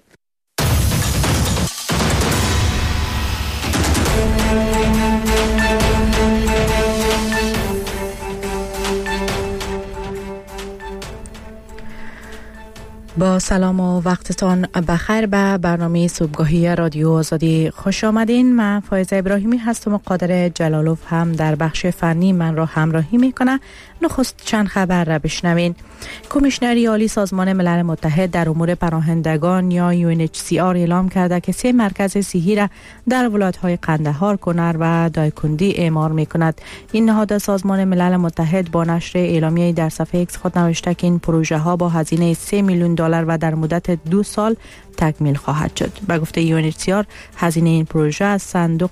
با سلام و وقتتان بخیر به برنامه صبحگاهی رادیو آزادی خوش آمدین. من فایزه ابراهیمی هستم و قادر جلالوف هم در بخش فنی من را همراهی میکنه. نخست چند خبر را بشنوین. کمیشنری عالی سازمان ملل متحد در امور پناهندگان یا UNHCR اعلام کرده که 3 مرکز صحی را در ولایت‌های قندهار، کنر و دایکندی اعمار میکند. این نهاد سازمان ملل متحد با نشر اعلامیه‌ای در صفحه ایکس خود نوشته که این پروژه ها با هزینه $3 میلیون و در مدت 2 سال تکمیل خواهد شد. به گفته UNHCR هزینه این پروژه از صندوق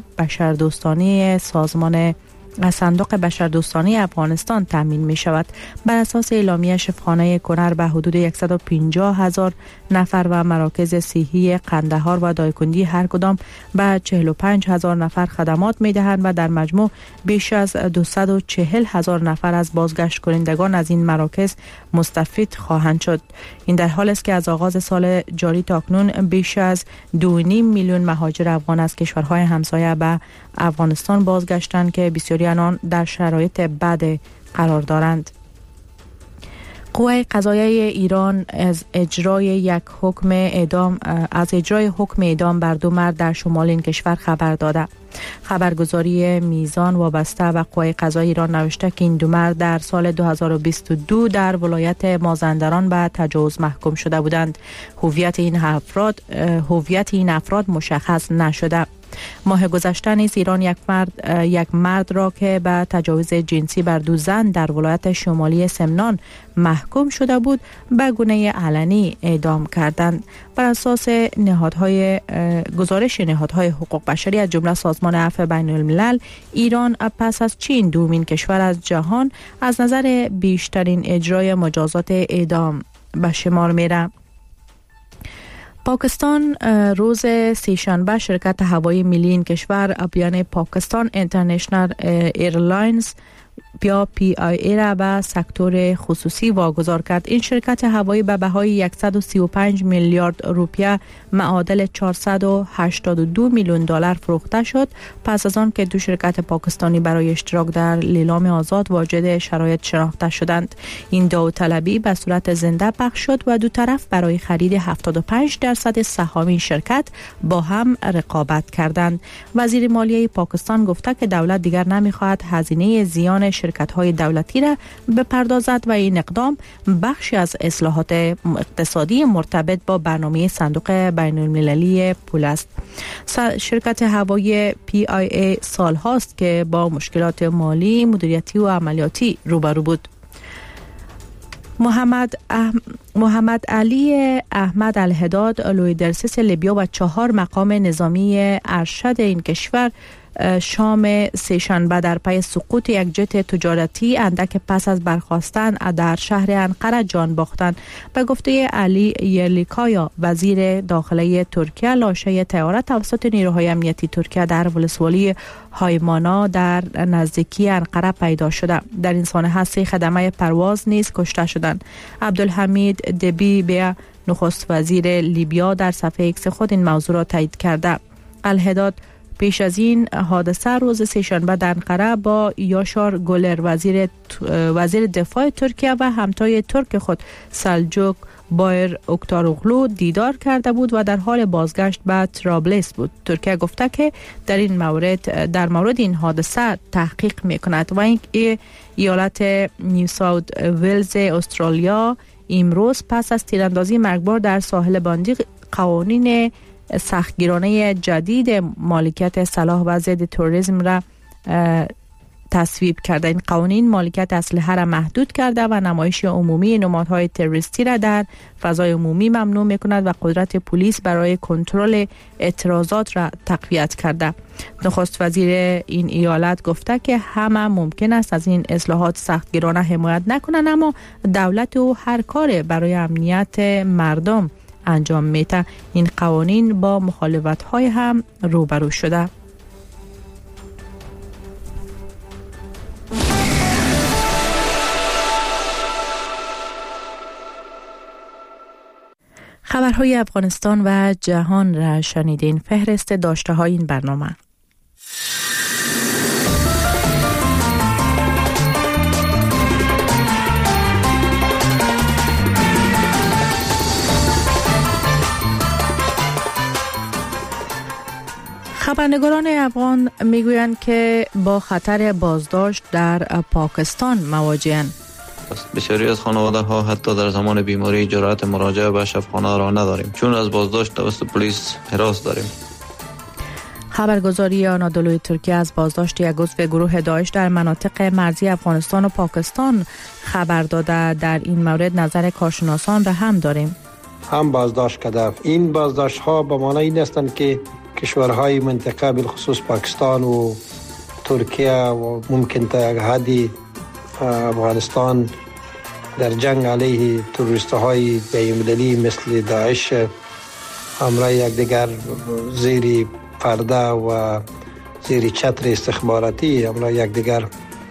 بشردوستانه افغانستان تامین می شود. بر اساس اعلامیه شفاخانه کنر به حدود 150,000 نفر و مراکز صحی قندهار و دایکندی هر کدام به 45,000 نفر خدمات می دهند و در مجموع بیش از 240,000 نفر از بازگشت کنندگان از این مراکز مستفید خواهند شد. این در حالی است که از آغاز سال جاری تا اکنون بیش از 2.5 میلیون مهاجر افغان از کشورهای همسایه به افغانستان بازگشتند که بسیاری آنان در شرایط بد قرار دارند. قوه قضاییه ایران از اجرای حکم اعدام بر 2 مرد در شمال این کشور خبر داده. خبرگزاری میزان وابسته به قوه قضاییه ایران نوشته که این 2 مرد در سال 2022 در ولایت مازندران به تجاوز محکوم شده بودند. هویت این افراد مشخص نشده. ماه گذشته نیز ایران یک مرد را که به تجاوز جنسی بر 2 زن در ولایت شمالی سمنان محکوم شده بود به گونه علنی اعدام کردند. بر اساس گزارش نهادهای حقوق بشری از جمله سازمان عفو بین الملل، ایران پس از چین دومین کشور از جهان از نظر بیشترین اجرای مجازات اعدام به شمار میره. پاکستان روز سه‌شنبه شرکت هوایی ملی این کشور بیان پاکستان اینترنشنال ایرلاینز یا PIA را به سکتور خصوصی واگذار کرد. این شرکت هوایی به بهای 135 میلیارد روپیه معادل 482 میلیون دلار فروخته شد پس از آن که 2 شرکت پاکستانی برای اشتراک در لیلام آزاد واجد شرایط شناخته شدند. این داوطلبی به صورت زنده پخش شد و 2 طرف برای خرید 75% سهام این شرکت با هم رقابت کردند. وزیر مالیه پاکستان گفته که دولت دیگر نمی‌خواهد هزینه زیان شرکت‌های دولتی را بپردازد و این اقدام بخشی از اصلاحات اقتصادی مرتبط با برنامه صندوق بین‌المللی پول است. شرکت هوایی PIA سال هاست که با مشکلات مالی، مدیریتی و عملیاتی روبرو بود. محمد علی احمد الهداد لوی درسیس لیبیا و 4 مقام نظامی ارشد این کشور شام سه‌شنبه در پی سقوط یک جت تجارتی اندک پس از برخاستن در شهر انقره جان باختند. به گفته علی یرلیکایا وزیر داخلی ترکیه، لاشه طیاره توسط نیروهای امنیتی ترکیه در ولسوالی هایمانا در نزدیکی انقره پیدا شده. در این سانحه 3 خدمه پرواز نیز کشته شدند. عبدالحمید دبی بیا نخست وزیر لیبیا در صفحه ایکس خود این موضوع را تایید کرده. الهداد پیش از این حادثه روز سه‌شنبه در انقره با یاشار گولر وزیر دفاع ترکیه و همتای ترک خود سلجوق بایر اکتاروغلو دیدار کرده بود و در حال بازگشت به طرابلس بود. ترکیه گفته که در مورد این حادثه تحقیق می‌کند و این ایالت نیو ساوت ولز استرالیا، امروز پس از تیراندازی مرگبار در ساحل باندی قوانین سختگیرانه جدید مالکیت سلاح و ضد تروریسم را تصویب کرده. این قوانین مالکیت اسلحه را محدود کرده و نمایش عمومی نمادهای تروریستی را در فضای عمومی ممنوع می‌کند و قدرت پلیس برای کنترل اعتراضات را تقویت کرده. نخست وزیر این ایالت گفته که همه ممکن است از این اصلاحات سختگیرانه حمایت نکنند، اما دولت او هر کار برای امنیت مردم انجام میده. این قوانین با مخالفت‌های هم روبرو شده. خبرهای افغانستان و جهان را شنیدین. فهرست داشته های این برنامه. خبرنگاران افغان میگویند که با خطر بازداشت در پاکستان مواجهند. بسیاری از خانواده ها حتی در زمان بیماری جرأت مراجعه به شفاخانه را نداریم، چون از بازداشت توسط پلیس هراس داریم. خبرگزاری آنادولوی ترکیه از بازداشت یک عضو گروه داعش در مناطق مرزی افغانستان و پاکستان خبر داده. در این مورد نظر کارشناسان را هم داریم. هم بازداشت کرده. این بازداشت ها به معنی این هستند که کشورهای منطقه بالخصوص پاکستان و ترکیه و ممکن تا حدی افغانستان در جنگ علیه تروریست‌های بین‌المللی مثل داعش همراه یکدیگر زیر پرده و زیر چتر استخباراتی همراه یکدیگر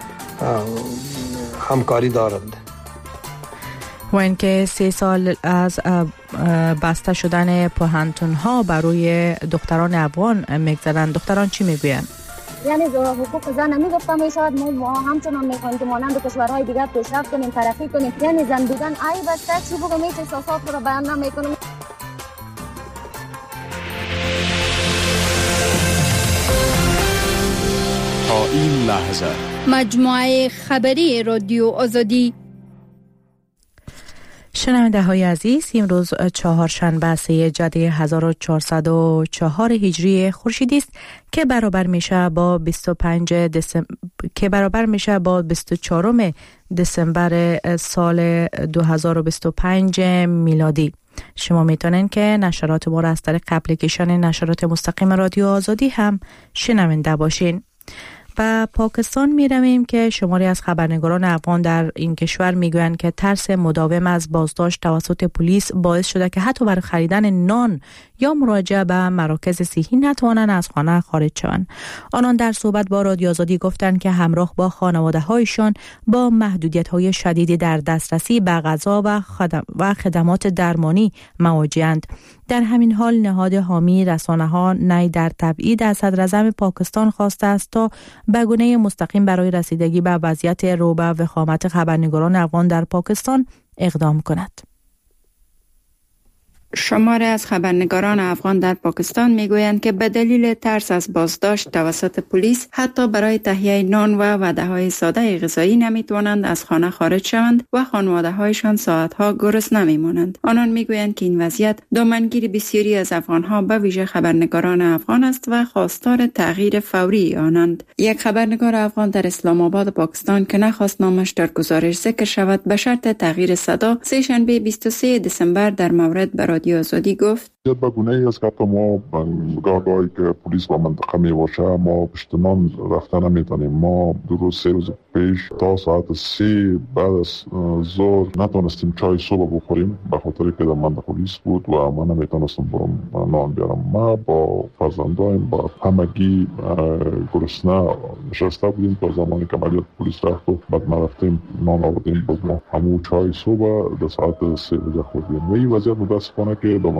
همکاری دارند. و اینکه 3 سال از بسته شدن پوهنتون‌ها برای دختران افغان می‌گذرند. دختران چی میگویند؟ یعنی حقوق زن نمیگفتم میشود ما همچنان میخوایم که مانند کشورهای دیگر پیشرفت کنیم، ترقی کنیم. یعنی زن بودن عیب است، چی بگم هیچ احساسات رو بیان نمیکنم. تا این لحظه مجموعه خبری رادیو آزادی. شنونده های عزیز، امروز چهارشنبه 3 جده 1404 هجری خورشیدی است که برابر میشه با 24 دسامبر سال 2025 میلادی. شما میتونین که نشرات ما را از طریق اپلیکیشن نشرات مستقیم رادیو آزادی هم شنونده باشین. و پاکستان می رویم که شماری از خبرنگاران افغان در این کشور می گویند که ترس مداوم از بازداشت توسط پلیس باعث شده که حتی برای خریدن نان یا مراجعه به مراکز صحی نتوانند از خانه خارج شوند. آنان در صحبت با رادیو آزادی گفتند که همراه با خانواده هایشان با محدودیت های شدیدی در دسترسی به غذا و خدمات درمانی مواجهند. در همین حال نهاد حامی رسانه‌ها نی در تبعید از صدراعظم پاکستان خواسته است تا به گونه مستقیم برای رسیدگی به وضعیت روبه وخامت خبرنگاران افغان در پاکستان اقدام کند. شماری از خبرنگاران افغان در پاکستان میگویند که به دلیل ترس از بازداشت توسط پلیس حتی برای تهیه نان و وعده‌های ساده غذایی نمیتوانند از خانه خارج شوند و خانواده‌هایشان ساعت‌ها گرسنه میمانند. آنان میگویند که این وضعیت دامنگیر بسیاری از افغان‌ها به ویژه خبرنگاران افغان است و خواستار تغییر فوری آنند. یک خبرنگار افغان در اسلام آباد پاکستان که نخواست نامش در گزارش ذکر شود به شرط تغییر صدا سه‌شنبه 23 دسامبر در مورد رادیو آزادی گفت به گونه ای است که ما گاهی که پلیس با منطقه می باشه ما پشت نان رفتن نمیتونیم. ما 2 روز پیش تا ساعت 3 بعد از ظهر نتونستیم چای صبح بخوریم به خاطر که در منطقه پلیس بود و ما نمیتونستم برم نان بیارم. ما با فرزندایم با همگی گرسنه نشسته بودیم تا زمانی که عملیات پلیس رفت و بعد ما رفتیم نان آوردیم باز ما همون چای صبح در ساعت 3 بجه خوردیم و این وضعیت متاسفانه که دامنگیر همه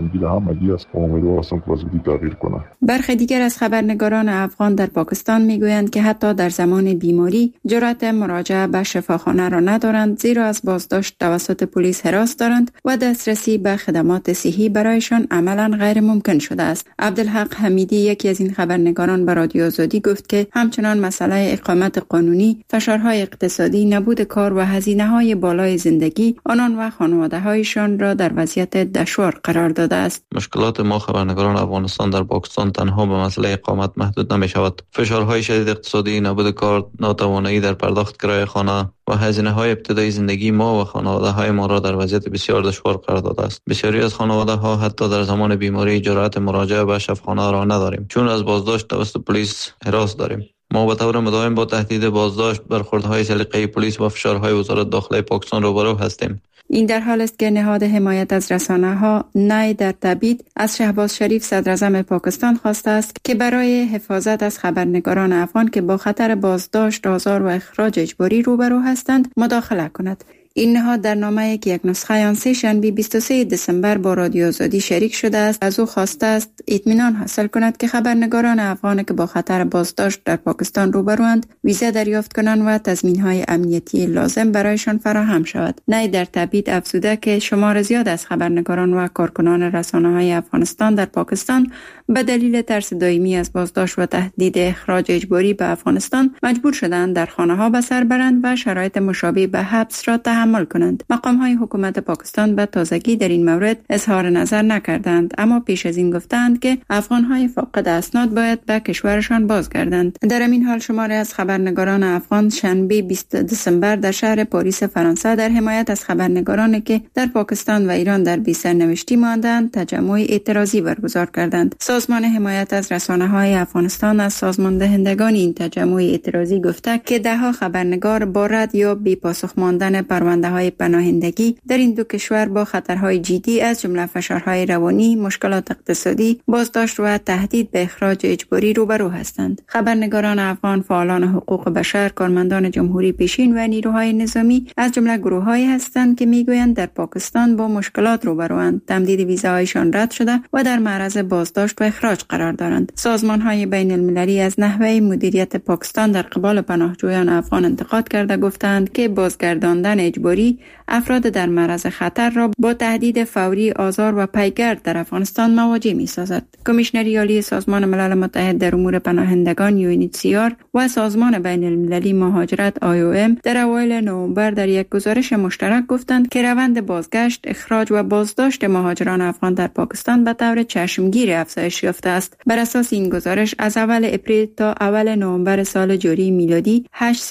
احمدی است و امیدوار هستم که وضعیت تغییر کنه. برخی دیگر از خبرنگاران افغان در پاکستان میگویند که حتی در زمان بیماری جرأت مراجعه به شفاخانه را ندارند، زیرا از بازداشت توسط پلیس هراس دارند و دسترسی به خدمات صحی برایشان عملاً غیر ممکن شده است. عبدالحق حمیدی، یکی از این خبرنگاران، به رادیو آزادی گفت که همچنان مسئله اقامت قانونی، فشارهای اقتصادی، نبود کار و هزینه‌های بالای زندگی آنان و خانواده‌هایشان را در وضعیت دشوار قرار داده است. مشکلات ما خبرنگاران افغانستان در پاکستان تنها به مسئله اقامت محدود نمی شود. فشارهای شدید اقتصادی، نبود کار، ناتوانی در پرداخت کرایه خانه و هزینه‌های ابتدایی زندگی ما و خانواده‌های ما را در وضعیت بسیار دشوار قرار داده است. بسیاری از خانواده‌ها حتی در زمان بیماری جرأت مراجعه به شفاخانه را نداریم، چون از بازداشت توسط پلیس هراس داریم. ما به طور مداوم با تهدید بازداشت، برخوردهای سلیقه‌ای پلیس و فشارهای وزارت داخله پاکستان روبرو هستیم. این در حال است که نهاد حمایت از رسانه‌ها نای در تبعید از شهباز شریف صدراعظم پاکستان خواسته است که برای حفاظت از خبرنگاران افغان که با خطر بازداشت، آزار و اخراج اجباری روبرو هستند مداخله کند. این نهاد در نامه‌ای که یک نسخه آن سه شنبه 23 دسامبر با رادیو آزادی شریک شده است، از او خواسته است اطمینان حاصل کند که خبرنگاران افغان که با خطر بازداشت در پاکستان روبروند ویزا دریافت کنند و تضمین‌های امنیتی لازم برایشان فراهم شود. نای در تبعید افزوده که شمار زیاد از خبرنگاران و کارکنان رسانه‌های افغانستان در پاکستان به دلیل ترس دائمی از بازداشت و تهدید اخراج اجباری به افغانستان مجبور شدند در خانه‌ها به سر برند و شرایط مشابه به حبس را تحمل کنند. مقام‌های حکومت پاکستان به تازگی در این مورد اظهار نظر نکردند، اما پیش از این گفتند که افغان‌های فاقد اسناد باید به کشورشان بازگردند. در این حال شماری از خبرنگاران افغان شنبه 20 دسامبر در شهر پاریس فرانسه در حمایت از خبرنگارانی که در پاکستان و ایران در بی سرنوشتی ماندند تجمع اعتراضی برگزار کردند. سازمان حمایت از رسانه‌های افغانستان از سازمان دهندگان این تجمع اعتراضی گفته که ده‌ها خبرنگار با رد یا بی پاسخ ماندن پرونده‌های پناهندگی در این دو کشور با خطرهای جدی از جمله فشارهای روانی، مشکلات اقتصادی، بازداشت و تهدید به اخراج اجباری روبرو هستند. خبرنگاران افغان، فعالان حقوق بشر، کارمندان جمهوری پیشین و نیروهای نظامی از جمله گروه‌هایی هستند که میگویند در پاکستان با مشکلات روبروند، تمدید ویزاهایشان رد شده و در معرض بازداشت و اخراج قرار دارند. سازمان‌های بین المللی از نحوه مدیریت پاکستان در قبال پناهجویان افغان انتقاد کرده گفتند که بازگرداندن اجباری افراد در معرض خطر را با تهدید فوری، آزار و پیگرد در افغانستان مواجه می‌سازد. کمیشنری عالی سازمان ملل متحد در امور پناهندگان UNHCR و سازمان بین المللی مهاجرت IOM در اوایل نوامبر در یک گزارش مشترک گفتند که روند بازگشت، اخراج و بازداشت مهاجران افغان در پاکستان به طور چشمگیر افزایش یافته است. بر اساس این گزارش از اول اپریل تا اول نوامبر سال جاری میلادی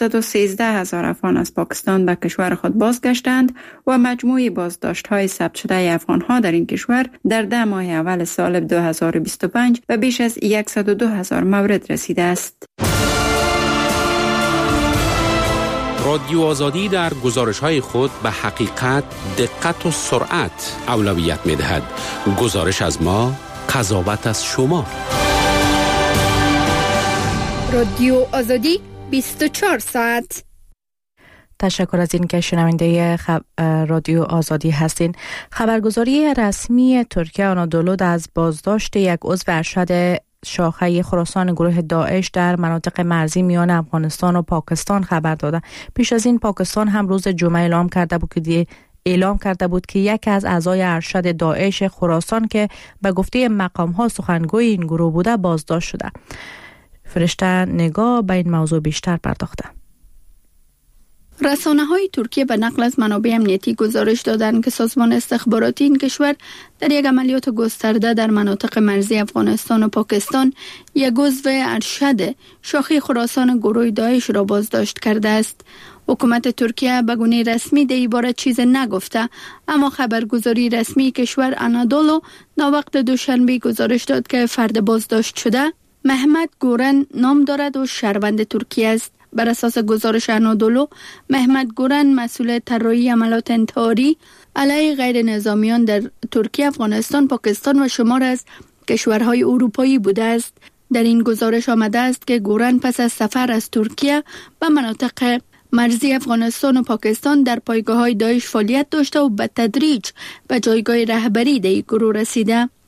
813,000 افغان از پاکستان به کشور خود بازگشتند و مجموع بازداشت‌های ثبت شده افغان‌ها در این کشور در 10 ماه اول سال 2025 به بیش از 102,000 مورد رسیده است. رادیو آزادی در گزارش‌های خود به حقیقت، دقت و سرعت اولویت می‌دهد. گزارش از ما، قضاوت از شما. رادیو آزادی 24 ساعت. تشکر از این که شنونده رادیو آزادی هستین. خبرگزاری رسمی ترکیه آنادولو از بازداشت یک عضو ارشد شاخه خراسان گروه داعش در مناطق مرزی میان افغانستان و پاکستان خبر داده. پیش از این پاکستان هم روز جمعه اعلام کرده بود که یکی از اعضای ارشد داعش خراسان که به گفته مقام‌ها سخنگوی این گروه بوده بازداشت شده. فرشته نگاه به این موضوع بیشتر پرداخته. رسانه‌های ترکیه به نقل از منابع امنیتی گزارش دادند که سازمان استخباراتی این کشور در یک عملیات گسترده در مناطق مرزی افغانستان و پاکستان یک عضو ارشد شاخه خراسان گروه داعش را بازداشت کرده است. حکومت ترکیه به گونه رسمی در این باره چیز نگفته، اما خبرگزاری رسمی کشور آنادولو ناوقت دوشنبه گزارش داد که فرد بازداشت شده محمد گورن نام دارد و شهروند ترکیه است. بر اساس گزارش آنادولو، محمد گورن مسئول طراحی عملیات انتحاری علیه غیر نظامیان در ترکیه، افغانستان، پاکستان و شمار از کشورهای اروپایی بوده است. در این گزارش آمده است که گورن پس از سفر از ترکیه به مناطق مرزی افغانستان و پاکستان در پایگاه‌های داعش فعالیت داشته و به تدریج به جایگاه رهبری در این گروه رسیده.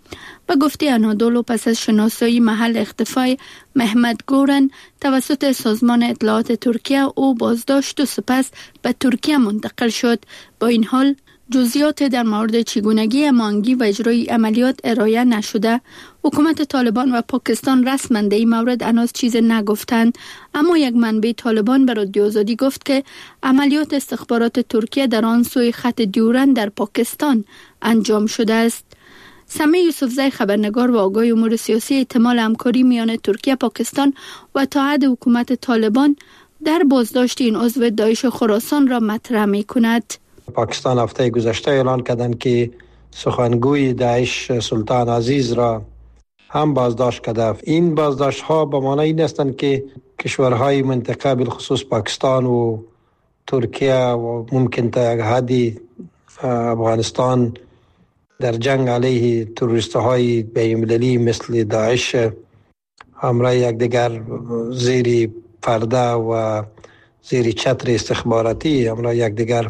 به گفته انادولو پس از شناسایی محل اختفای محمد گورن توسط سازمان اطلاعات ترکیه او بازداشت و سپس به ترکیه منتقل شد. با این حال جزئیات در مورد چگونگی هماهنگی و اجرای عملیات ارائه نشده. حکومت طالبان و پاکستان رسما در این مورد هنوز چیز نگفتند، اما یک منبع طالبان به رادیو آزادی گفت که عملیات استخبارات ترکیه در آن سوی خط دیورند در پاکستان انجام شده است. سمیع یوسفزی خبرنگار و آگاه امور سیاسی احتمال همکاری میان ترکیه، پاکستان و اتحاد حکومت طالبان در بازداشت این عضو داعش خراسان را مطرح می کند. پاکستان هفته گذشته اعلان کردند که سخنگوی داعش سلطان عزیز را هم بازداشت کرده. این بازداشت ها به معنی این هستند که کشورهای منطقه بالخصوص پاکستان و ترکیه و ممکن تا حدی افغانستان در جنگ علیه تروریست های بین‌المللی مثل داعش همراه یکدیگر زیر پرده و زیر چتر استخباراتی همراه یکدیگر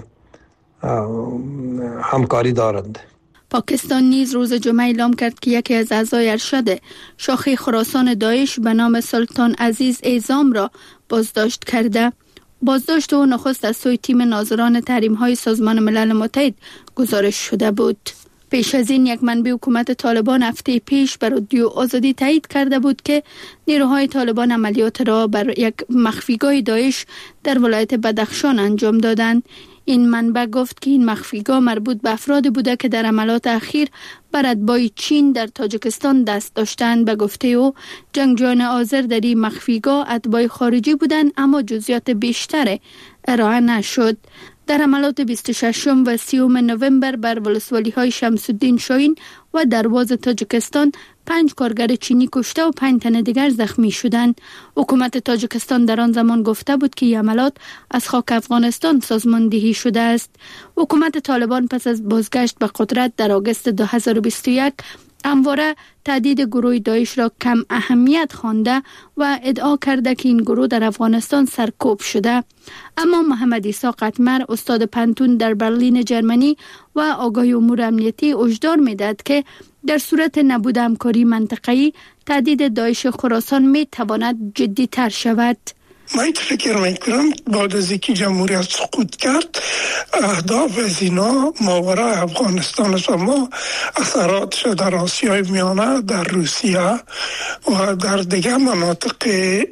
همکاری دارند. پاکستان نیز روز جمعه اعلام کرد که یکی از اعضای ارشد شاخه خراسان داعش به نام سلطان عزیز اعظام را بازداشت کرده. بازداشت او نخست از سوی تیم ناظران تحریم‌های سازمان ملل متحد گزارش شده بود. پیش از این یک منبع حکومت طالبان هفته پیش بر رادیو آزادی تایید کرده بود که نیروهای طالبان عملیات را بر یک مخفیگاه داعش در ولایت بدخشان انجام دادند. این منبع گفت که این مخفیگاه مربوط به افرادی بوده که در حملات اخیر بر اتباع چین در تاجیکستان دست داشتند. به گفته او جنگجویان آذر در این مخفیگاه اتباع خارجی بودند، اما جزئیات بیشتر ارائه نشد. در حملات 26 و 30 نوامبر بر ولسوالی‌های شمس الدین شاهین و درواز تاجیکستان 5 کارگر چینی کشته و 5 تن دیگر زخمی شدند. حکومت تاجیکستان در آن زمان گفته بود که این حملات از خاک افغانستان سازماندهی شده است. حکومت طالبان پس از بازگشت به قدرت در آگوست 2021 همواره تهدید گروه داعش را کم اهمیت خوانده و ادعا کرده که این گروه در افغانستان سرکوب شده. اما محمد عیسی قطمر، استاد پنتون در برلین جرمنی و آگاه امور امنیتی، هشدار می‌دهد که در صورت نبود همکاری منطقه‌ای تهدید داعش خراسان می‌تواند جدی‌تر شود. من فکر میکنم بعد از اینکه جمهوریت سقوط کرد اهداف از اینا ماورای افغانستان است، اما اثراتش در آسیای میانه، در روسیه و در دیگه مناطق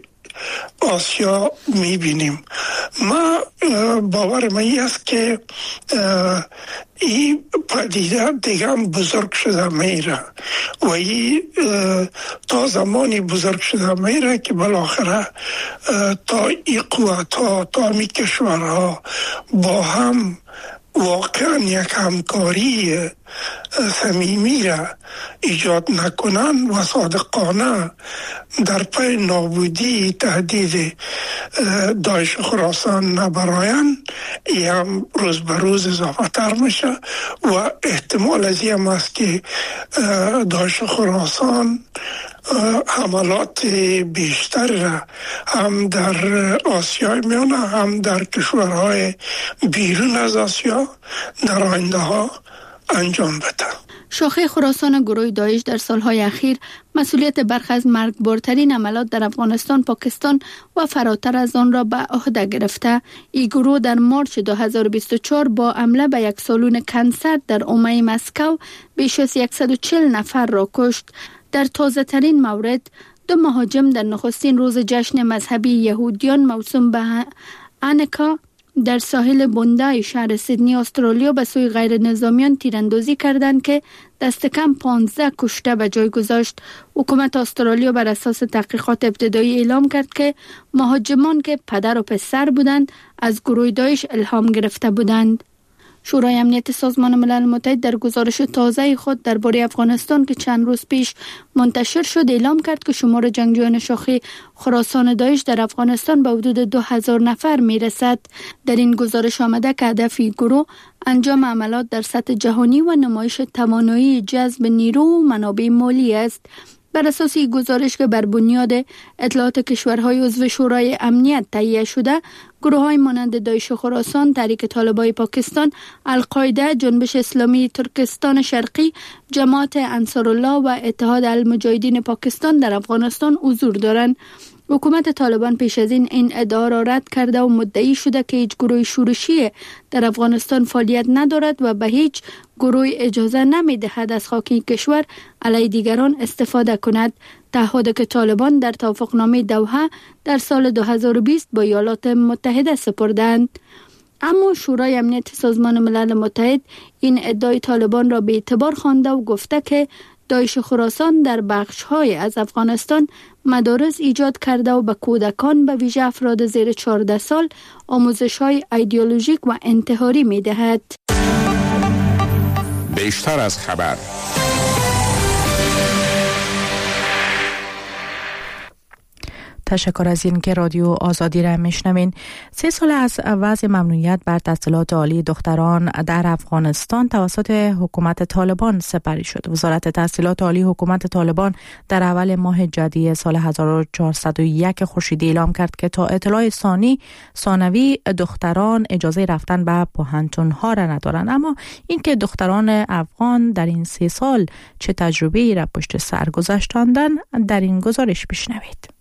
آسیا میبینیم. ما باور من است که این پدیده دیگه هم بزرگ شده میره و این تا زمانی بزرگ شده میره که بالاخره تا این قوت ها، تا می کشورها با هم واقعا یک همکاری صمیمی را ایجاد نکنن و صادقانه در پی نابودی تهدید داعش خراسان نبراین، این هم روز به روز اضافه تر میشه و احتمال از این هم است که داعش خراسان حملات بیشتر را هم در آسیای میانه هم در کشورهای بیرون از آسیا در آینده ها انجام بده. شاخه خراسان گروه داعش در سالهای اخیر مسئولیت برخی از مرگبارترین حملات در افغانستان، پاکستان و فراتر از آن را به عهده گرفته. این گروه در مارچ 2024 با حمله به یک سالن کنسرت در حومه مسکو بیش از 140 نفر را کشت. در تازه ترین مورد 2 مهاجم در نخستین روز جشن مذهبی یهودیان موسوم به هانوکا در ساحل بوندای شهر سیدنی استرالیا به سوی غیر نظامیان تیراندازی کردند که دست کم 15 کشته به جای گذاشت. حکومت استرالیا بر اساس تحقیقات ابتدایی اعلام کرد که مهاجمان که پدر و پسر بودند از گروه داعش الهام گرفته بودند. شورای امنیت سازمان ملل متحد در گزارش تازه خود درباره افغانستان که چند روز پیش منتشر شد اعلام کرد که شمار جنگجویان شاخه خراسان داعش در افغانستان به حدود 2000 نفر میرسد. در این گزارش آمده که هدف گروه انجام عملیات در سطح جهانی و نمایش توانایی جذب نیرو و منابع مالی است. بر اساس گزارش که بر بنیاد اطلاعات کشورهای عضو شورای امنیت تهیه شده، گروه‌های مانند داعش خراسان، تحریک طالبان پاکستان، القاعده، جنبش اسلامی ترکستان شرقی، جماعت انصارالله و اتحاد المجاهدین پاکستان در افغانستان حضور دارند. حکومت طالبان پیش از این ادعا را رد کرده و مدعی شده که هیچ گروه شورشی در افغانستان فعالیت ندارد و به هیچ گروه اجازه نمی‌دهد از خاک کشور علیه دیگران استفاده کند. تعهدی که طالبان در توافقنامه دوحه در سال 2020 با ایالات متحده سپردند. اما شورای امنیت سازمان ملل متحد این ادعای طالبان را به اعتبار خوانده و گفته که داعش خراسان در بخش‌های از افغانستان مدارس ایجاد کرده و به کودکان به ویژه افراد زیر 14 سال آموزش‌های ایدئولوژیک و انتحاری می‌دهد. بیشتر از خبر. تشکر از این که رادیو آزادی را میشنوین. 3 سال از وضع ممنوعیت بر تحصیلات عالی دختران در افغانستان توسط حکومت طالبان سپری شد. وزارت تحصیلات عالی حکومت طالبان در اول ماه جدی سال 1401 خورشیدی اعلام کرد که تا اطلاع ثانوی دختران اجازه رفتن به پوهنتون‌ها را ندارند. اما اینکه دختران افغان در این 3 سال چه تجربه‌ای را پشت سر گذاشتند در این گزارش بشنوید.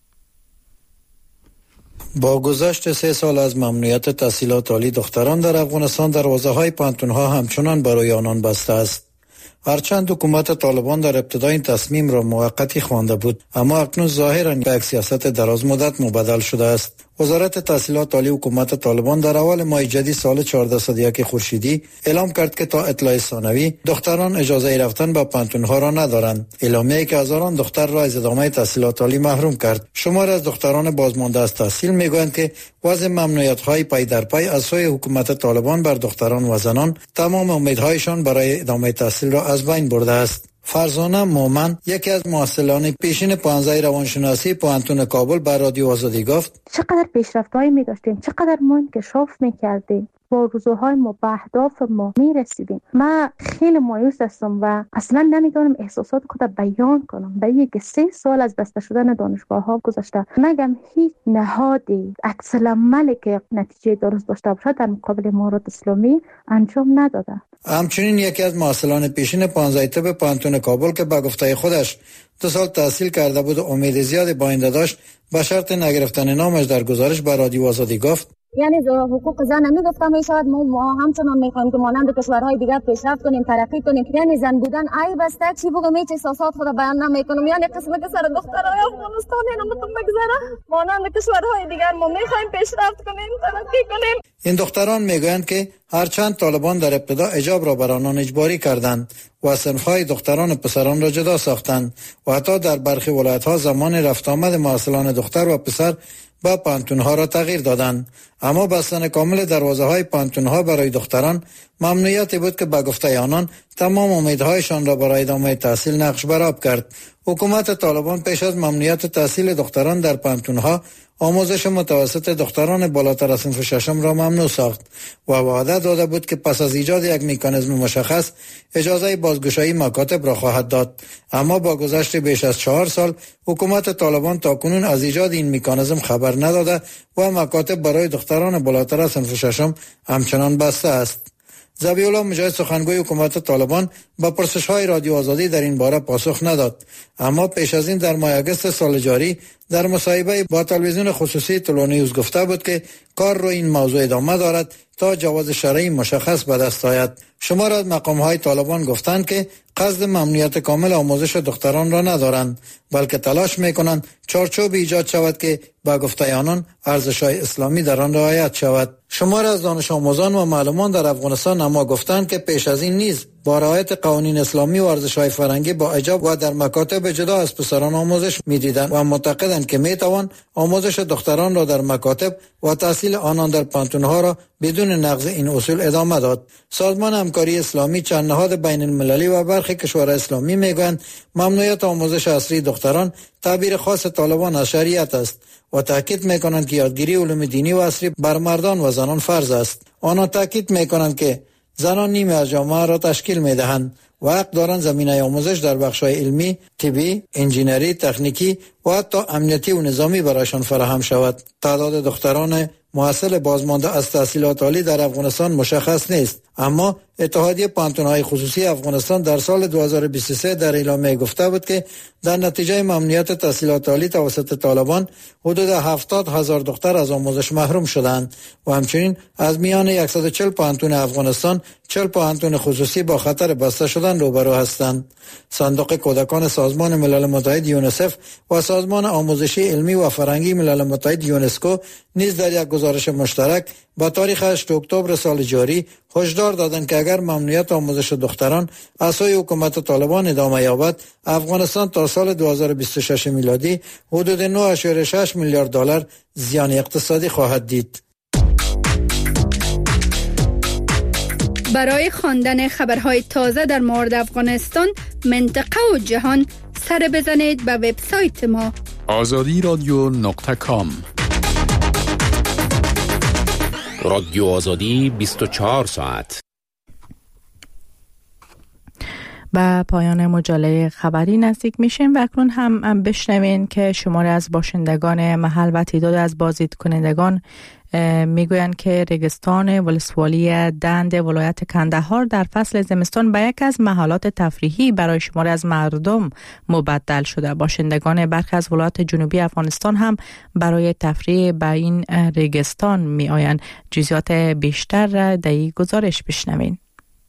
با گذشت 3 سال از ممنوعیت تحصیلات عالی دختران در افغانستان، دروازه‌های پوهنتون‌ها همچنان برای آنان بسته است. هرچند حکومت طالبان در ابتدا این تصمیم را موقتی خوانده بود، اما اکنون ظاهراً به یک سیاست دراز مدت مبدل شده است. وزارت تحصیلات عالی حکومت طالبان در اول ماه جدی سال 1401 خورشیدی اعلام کرد که تا اطلاع ثانوی دختران اجازه رفتن به پوهنتون‌ها را ندارند. اعلامیه‌ای که هزاران دختر را از ادامه تحصیلات عالی محروم کرد. شمار از دختران بازمانده از تحصیل میگویند که وضع ممنوعیت‌های پی در پی از سوی حکومت طالبان بر دختران و زنان تمام امیدهایشان برای ادامه تحصیل را از بین برده است. فرزانه مومن، یکی از محصلان پیشین پانزه روانشناسی پوهنتون کابل، به رادیو آزادی گفت: چقدر پیشرفت‌هایی می‌داشتیم، چقدر ما انکشاف می‌کردیم، با روزهای ما به اهداف ما می‌رسیدیم. من خیلی مایوس هستم و اصلا نمی‌تونم احساسات خودم بیان کنم. به اینکه 3 سال از بسته شدن دانشگاه‌ها گذشته، نگم هیچ نهادی عکس العملی که نتیجه درست داشته باشد در مقابل امارات اسلامی انجام نداده. همچنین یکی از محصلان پیشین 15 طب پوهنتون کابل که به گفته خودش 2 سال تحصیل کرده بود و امید زیادی با آینده داشت، به شرط نگرفتن نامش در گزارش به رادیو آزادی گفت: یعنی حقوق زن نمیگفتم میشود ما همچنان میخوایم که مانند کشورهای دیگر پیشرفت کنیم، ترقی کنیم. یعنی زن بودن عیب است، چی بگم هیچ احساسات خود بیان نمیکنم. یعنی قسمت سر دخترای افغانستان نمیتونم بگذره. مانند کشورهای دیگر ما میخوایم پیشرفت کنیم، ترقی کنیم. این دختران میگویند که هرچند طالبان در ابتدا حجاب را بر آنان اجباری کردند و صنف‌های دختران و پسران را جدا ساختند و حتی در برخی ولایت‌ها زمان رفت آمد محصلان دختر و پسر با پوهنتون‌ها را تغییر دادند، اما بستن کامل دروازه‌های پوهنتون‌ها برای دختران ممنوعیتی بود که به گفته آنان تمام امیدهایشان را برای ادامه تحصیل نقش برآب کرد. حکومت طالبان پیش از ممنوعیت تحصیل دختران در پوهنتون‌ها آموزش متوسط دختران بالاتر از صنف ششم را ممنوع ساخت و وعده داده بود که پس از ایجاد یک مکانیزم مشخص اجازه بازگشایی مکاتب را خواهد داد. اما با گذشت بیش از 4 سال حکومت طالبان تاکنون از ایجاد این مکانیزم خبر نداده و مکاتب برای دختران بالاتر از صنف ششم همچنان بسته است. ذبیح مجاهد، سخنگوی حکومت طالبان، با پرسش‌های رادیو آزادی در این باره پاسخ نداد، اما پیش از این در ماه اگست سال جاری در مصاحبه با تلویزیون خصوصی تلونیوز گفته بود که کار رو این موضوع ادامه دارد تا جواز شرعی مشخص به دست آید. شمار از مقام‌های طالبان گفتند که قصد ممنوعیت کامل آموزش دختران را ندارند، بلکه تلاش می‌کنند چارچوب ایجاد شود که با گفته آنان ارزش‌های اسلامی در آن رعایت شود. شمار از دانش آموزان و معلمان در افغانستان اما گفتند که پیش از این نیز با رعایت قوانین اسلامی و ارزش‌های فرهنگی با حجاب و در مکاتب جدا از پسران آموزش می‌دیدند و معتقدند که می‌توان آموزش دختران را در مکاتب و تحصیل آنان در پوهنتون‌ها را بدون نقض این اصول ادامه داد. سازمان همکاری اسلامی، چند نهاد بین المللی و برخی کشورهای اسلامی میگویند ممنوعیت آموزش عصری دختران تعبیر خاص طالبان از شریعت است و تاکید میکنند که یادگیری علوم دینی و عصری بر مردان و زنان فرض است. آنها تاکید میکنند که زنان نیمی از جامعه را تشکیل می‌دهند و حق دارند زمینه آموزش در بخش‌های علمی، طبی، انجینری، تکنیکی و حتی امنیتی و نظامی برایشان فراهم شود. تعداد دختران محصل بازمانده از تحصیلات عالی در افغانستان مشخص نیست، اما اتحادیه پانتون‌های خصوصی افغانستان در سال 2023 در اعلامیه گفته بود که در نتیجه ممنوعیت تحصیلات عالی توسط طالبان حدود 70,000 دختر از آموزش محروم شدند و همچنین از میان 140 پانتون افغانستان 40 پانتون خصوصی با خطر بسته شدن روبرو هستند. صندوق کودکان سازمان ملل متحد یونیسف و سازمان آموزشی علمی و فرهنگی ملل متحد یونسکو نیز در یک گزارش مشترک با تاریخ 8 اکتبر سال جاری هشدار دادند که اگر ممنوعیت آموزش دختران از سوی حکومت طالبان ادامه یابد، افغانستان تا سال 2026 میلادی حدود 9.6 میلیارد دلار زیان اقتصادی خواهد دید. برای خواندن خبرهای تازه در مورد افغانستان، منطقه و جهان سر بزنید به وبسایت ما azadiradyo.com. رادیو آزادی 24 ساعت. به پایان مجله خبری نزدیک میشیم و اکنون هم بشنوین که شماری از باشندگان محل و تعداد از بازدید کنندگان میگویند که ریگستان ولسوالی دند ولایت کندهار در فصل زمستان به یک از محلات تفریحی برای شماری از مردم مبدل شده. باشندگان برخی از ولایات جنوبی افغانستان هم برای تفریح به این ریگستان می آیند. جزئیات بیشتر را در این گزارش بشنوین.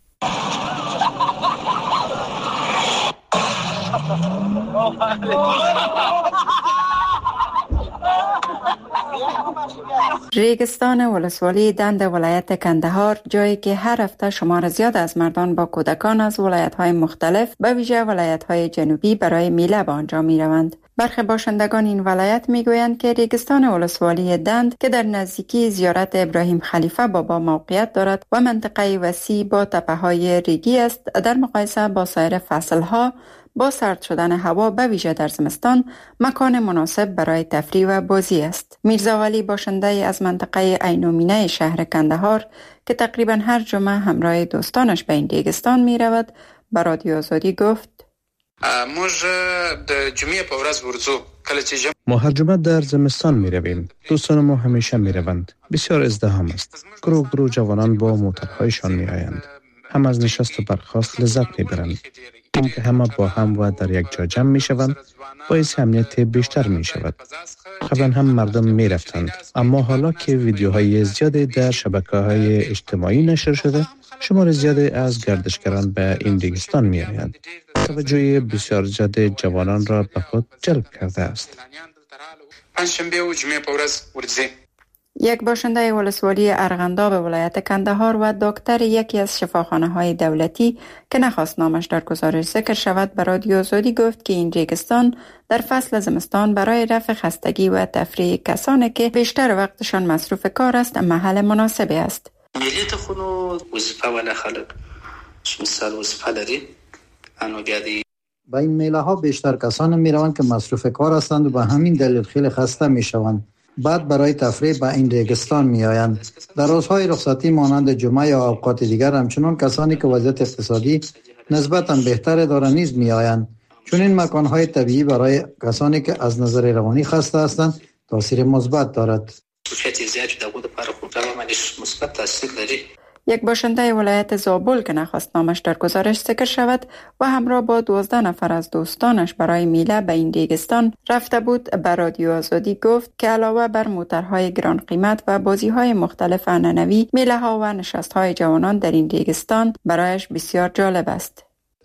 ریگستان ولسوالی دند ولایت کندهار جایی که هر هفته شمار زیاد از مردان با کودکان از ولایت‌های مختلف به ویژه ولایت‌های جنوبی برای میله به آنجا می‌روند. برخی باشندگان این ولایت میگویند که ریگستان ولسوالی دند که در نزدیکی زیارت ابراهیم خلیفه بابا موقعیت دارد و منطقه وسیع با تپه‌های ریگی است، در مقایسه با سایر فصل‌ها با سرد شدن هوا به ویژه در زمستان مکان مناسب برای تفریح و بازی است. میرزا ولی باشنده از منطقه عینومینه شهر کندهار که تقریبا هر جمعه همراه دوستانش به این ریگستان می رود به رادیو آزادی گفت: ما هر جمعه در زمستان می رویم. دوستان ما همیشه می روند. بسیار ازدحام است. گروه جوانان با موتورهایشان می آیند. هم از نشست و برخاست لذت می برند. این که همه با هم و در یک جا جمع می شوند باعث امنیت بیشتر می شود. قبلا هم مردم می رفتند، اما حالا که ویدیوهای زیادی در شبکه‌های اجتماعی نشر شده، شمار زیادی از گردشگران به این ریگستان می آیند. توجه بسیار زیاد جوانان را به خود جلب کرده است. یک باشنده ولسوالی ارغنداب ولایت کندهار و دکتر یکی از شفاخانه‌های دولتی که نخواست نامش در گزارش ذکر شود به رادیو آزادی گفت که این ریگستان در فصل زمستان برای رفع خستگی و تفریح کسانی که بیشتر وقتشان مصروف کار است محل مناسبی است. ملیت خونو وظیفه ولا خلق مثال وظیفه داری انوگادی با این میله ها بیشتر کسان می روند که مصروف کار هستند و به همین دلیل خیلی خسته می شوند. بعد برای تفریح به این ریگستان می آیند. در روزهای رخصتی مانند جمعه یا اوقات دیگر همچنان کسانی که وضعیت اقتصادی نسبتاً بهتر دارند نیز می آیند. چون این مکانهای طبیعی برای کسانی که از نظر روانی خسته هستند تاثیر مثبت دارد. یک باشنده ولایت زابل که نخواست نامش در گزارش ذکر شود و همراه با 12 نفر از دوستانش برای میله به این ریگستان رفته بود به رادیو آزادی گفت که علاوه بر موترهای گران قیمت و بازی‌های مختلف عنعنوی، میله‌ها و نشست‌های جوانان در این ریگستان برایش بسیار جالب است.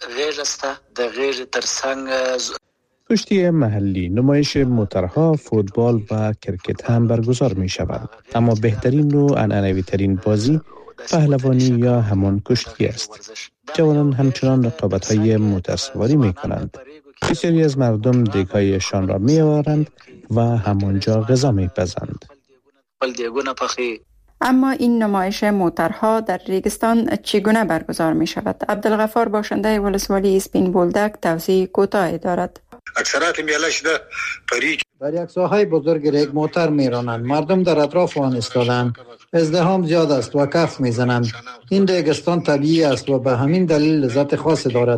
کشتی محلی، نمایش موترها، فوتبال و کرکت هم برگزار می شود. اما بهترین و عنعنوی ترین بازی پهلوانی یا همان کشتی است. جوانان همچنان رقابت‌های موترسواری می‌کنند. بسیاری از مردم دیگ‌هایشان را می‌آورند و همانجا غذا می‌پزند. اما این نمایش موترها در ریگستان چگونه برگزار می شود؟ عبدالغفار باشنده ولسوالی اسپین بولدک توضیح کوتاهی دارد. اکثرات میله شده پری در یک ساحه بزرگ ریگ موتر میرانند. مردم در اطراف آن ایستادند. ازدحام زیاد است و کف میزنند. این ریگستان طبیعی است و به همین دلیل لذت خاصی دارد.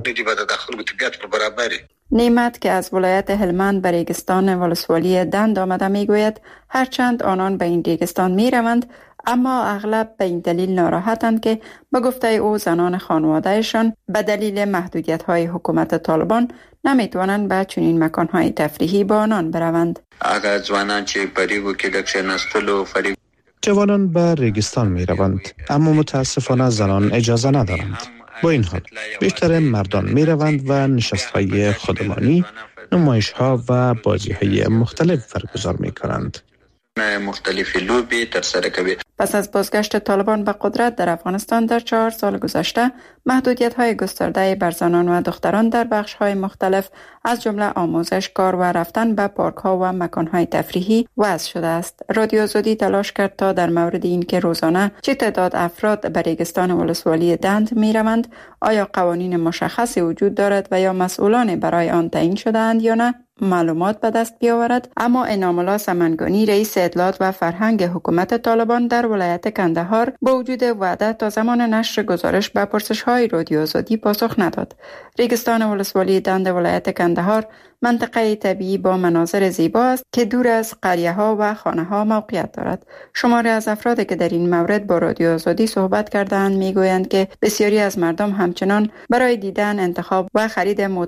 نعمت که از ولایت هلمند به ریگستان ولسوالی دند آمده میگوید هرچند آنان به این ریگستان میروند اما اغلب به این دلیل ناراحتند که به گفته او زنان خانوادهشان به دلیل محدودیت‌های حکومت طالبان نمیتوانند به چنین مکان‌های تفریحی با آنان بروند. اگر جوانان چه پریگو که لکشه نستلو فریب جوانان به ریگستان می روند اما متاسفانه زنان اجازه ندارند. با این حال بیشتر مردان می روند و نشست‌های خودمانی، نمایش‌ها و بازی‌های مختلف برگزار می کنند. مختلف لوبی ترسره کوي. پس از بازگشت طالبان به قدرت در افغانستان در 4 سال گذشته محدودیت‌های گسترده بر زنان و دختران در بخش‌های مختلف از جمله آموزش، کار و رفتن به پارک‌ها و مکان‌های تفریحی وضع شده است. رادیو آزادی تلاش کرد تا در مورد این که روزانه چه تعداد افراد به ریگستان ولسوالی دند می‌روند، آیا قوانین مشخصی وجود دارد و یا مسئولان برای آن تعیین شده‌اند یا نه معلومات به دست بیاورد، اما انعام الله سمنگانی رئیس اطلاعات و فرهنگ حکومت طالبان در ولایت کندهار با وجود وعده تا زمان نشر گزارش به پرسش‌های رادیو آزادی پاسخ نداد. ریگستان ولسوالی دند ولایت کندهار منطقه طبیعی با مناظر زیبا است که دور از قریه‌ها و خانه‌ها موقعیت دارد. شماری از افرادی که در این مورد با رادیو آزادی صحبت کردند میگویند که بسیاری از مردم همچنان برای دیدن، انتخاب و خرید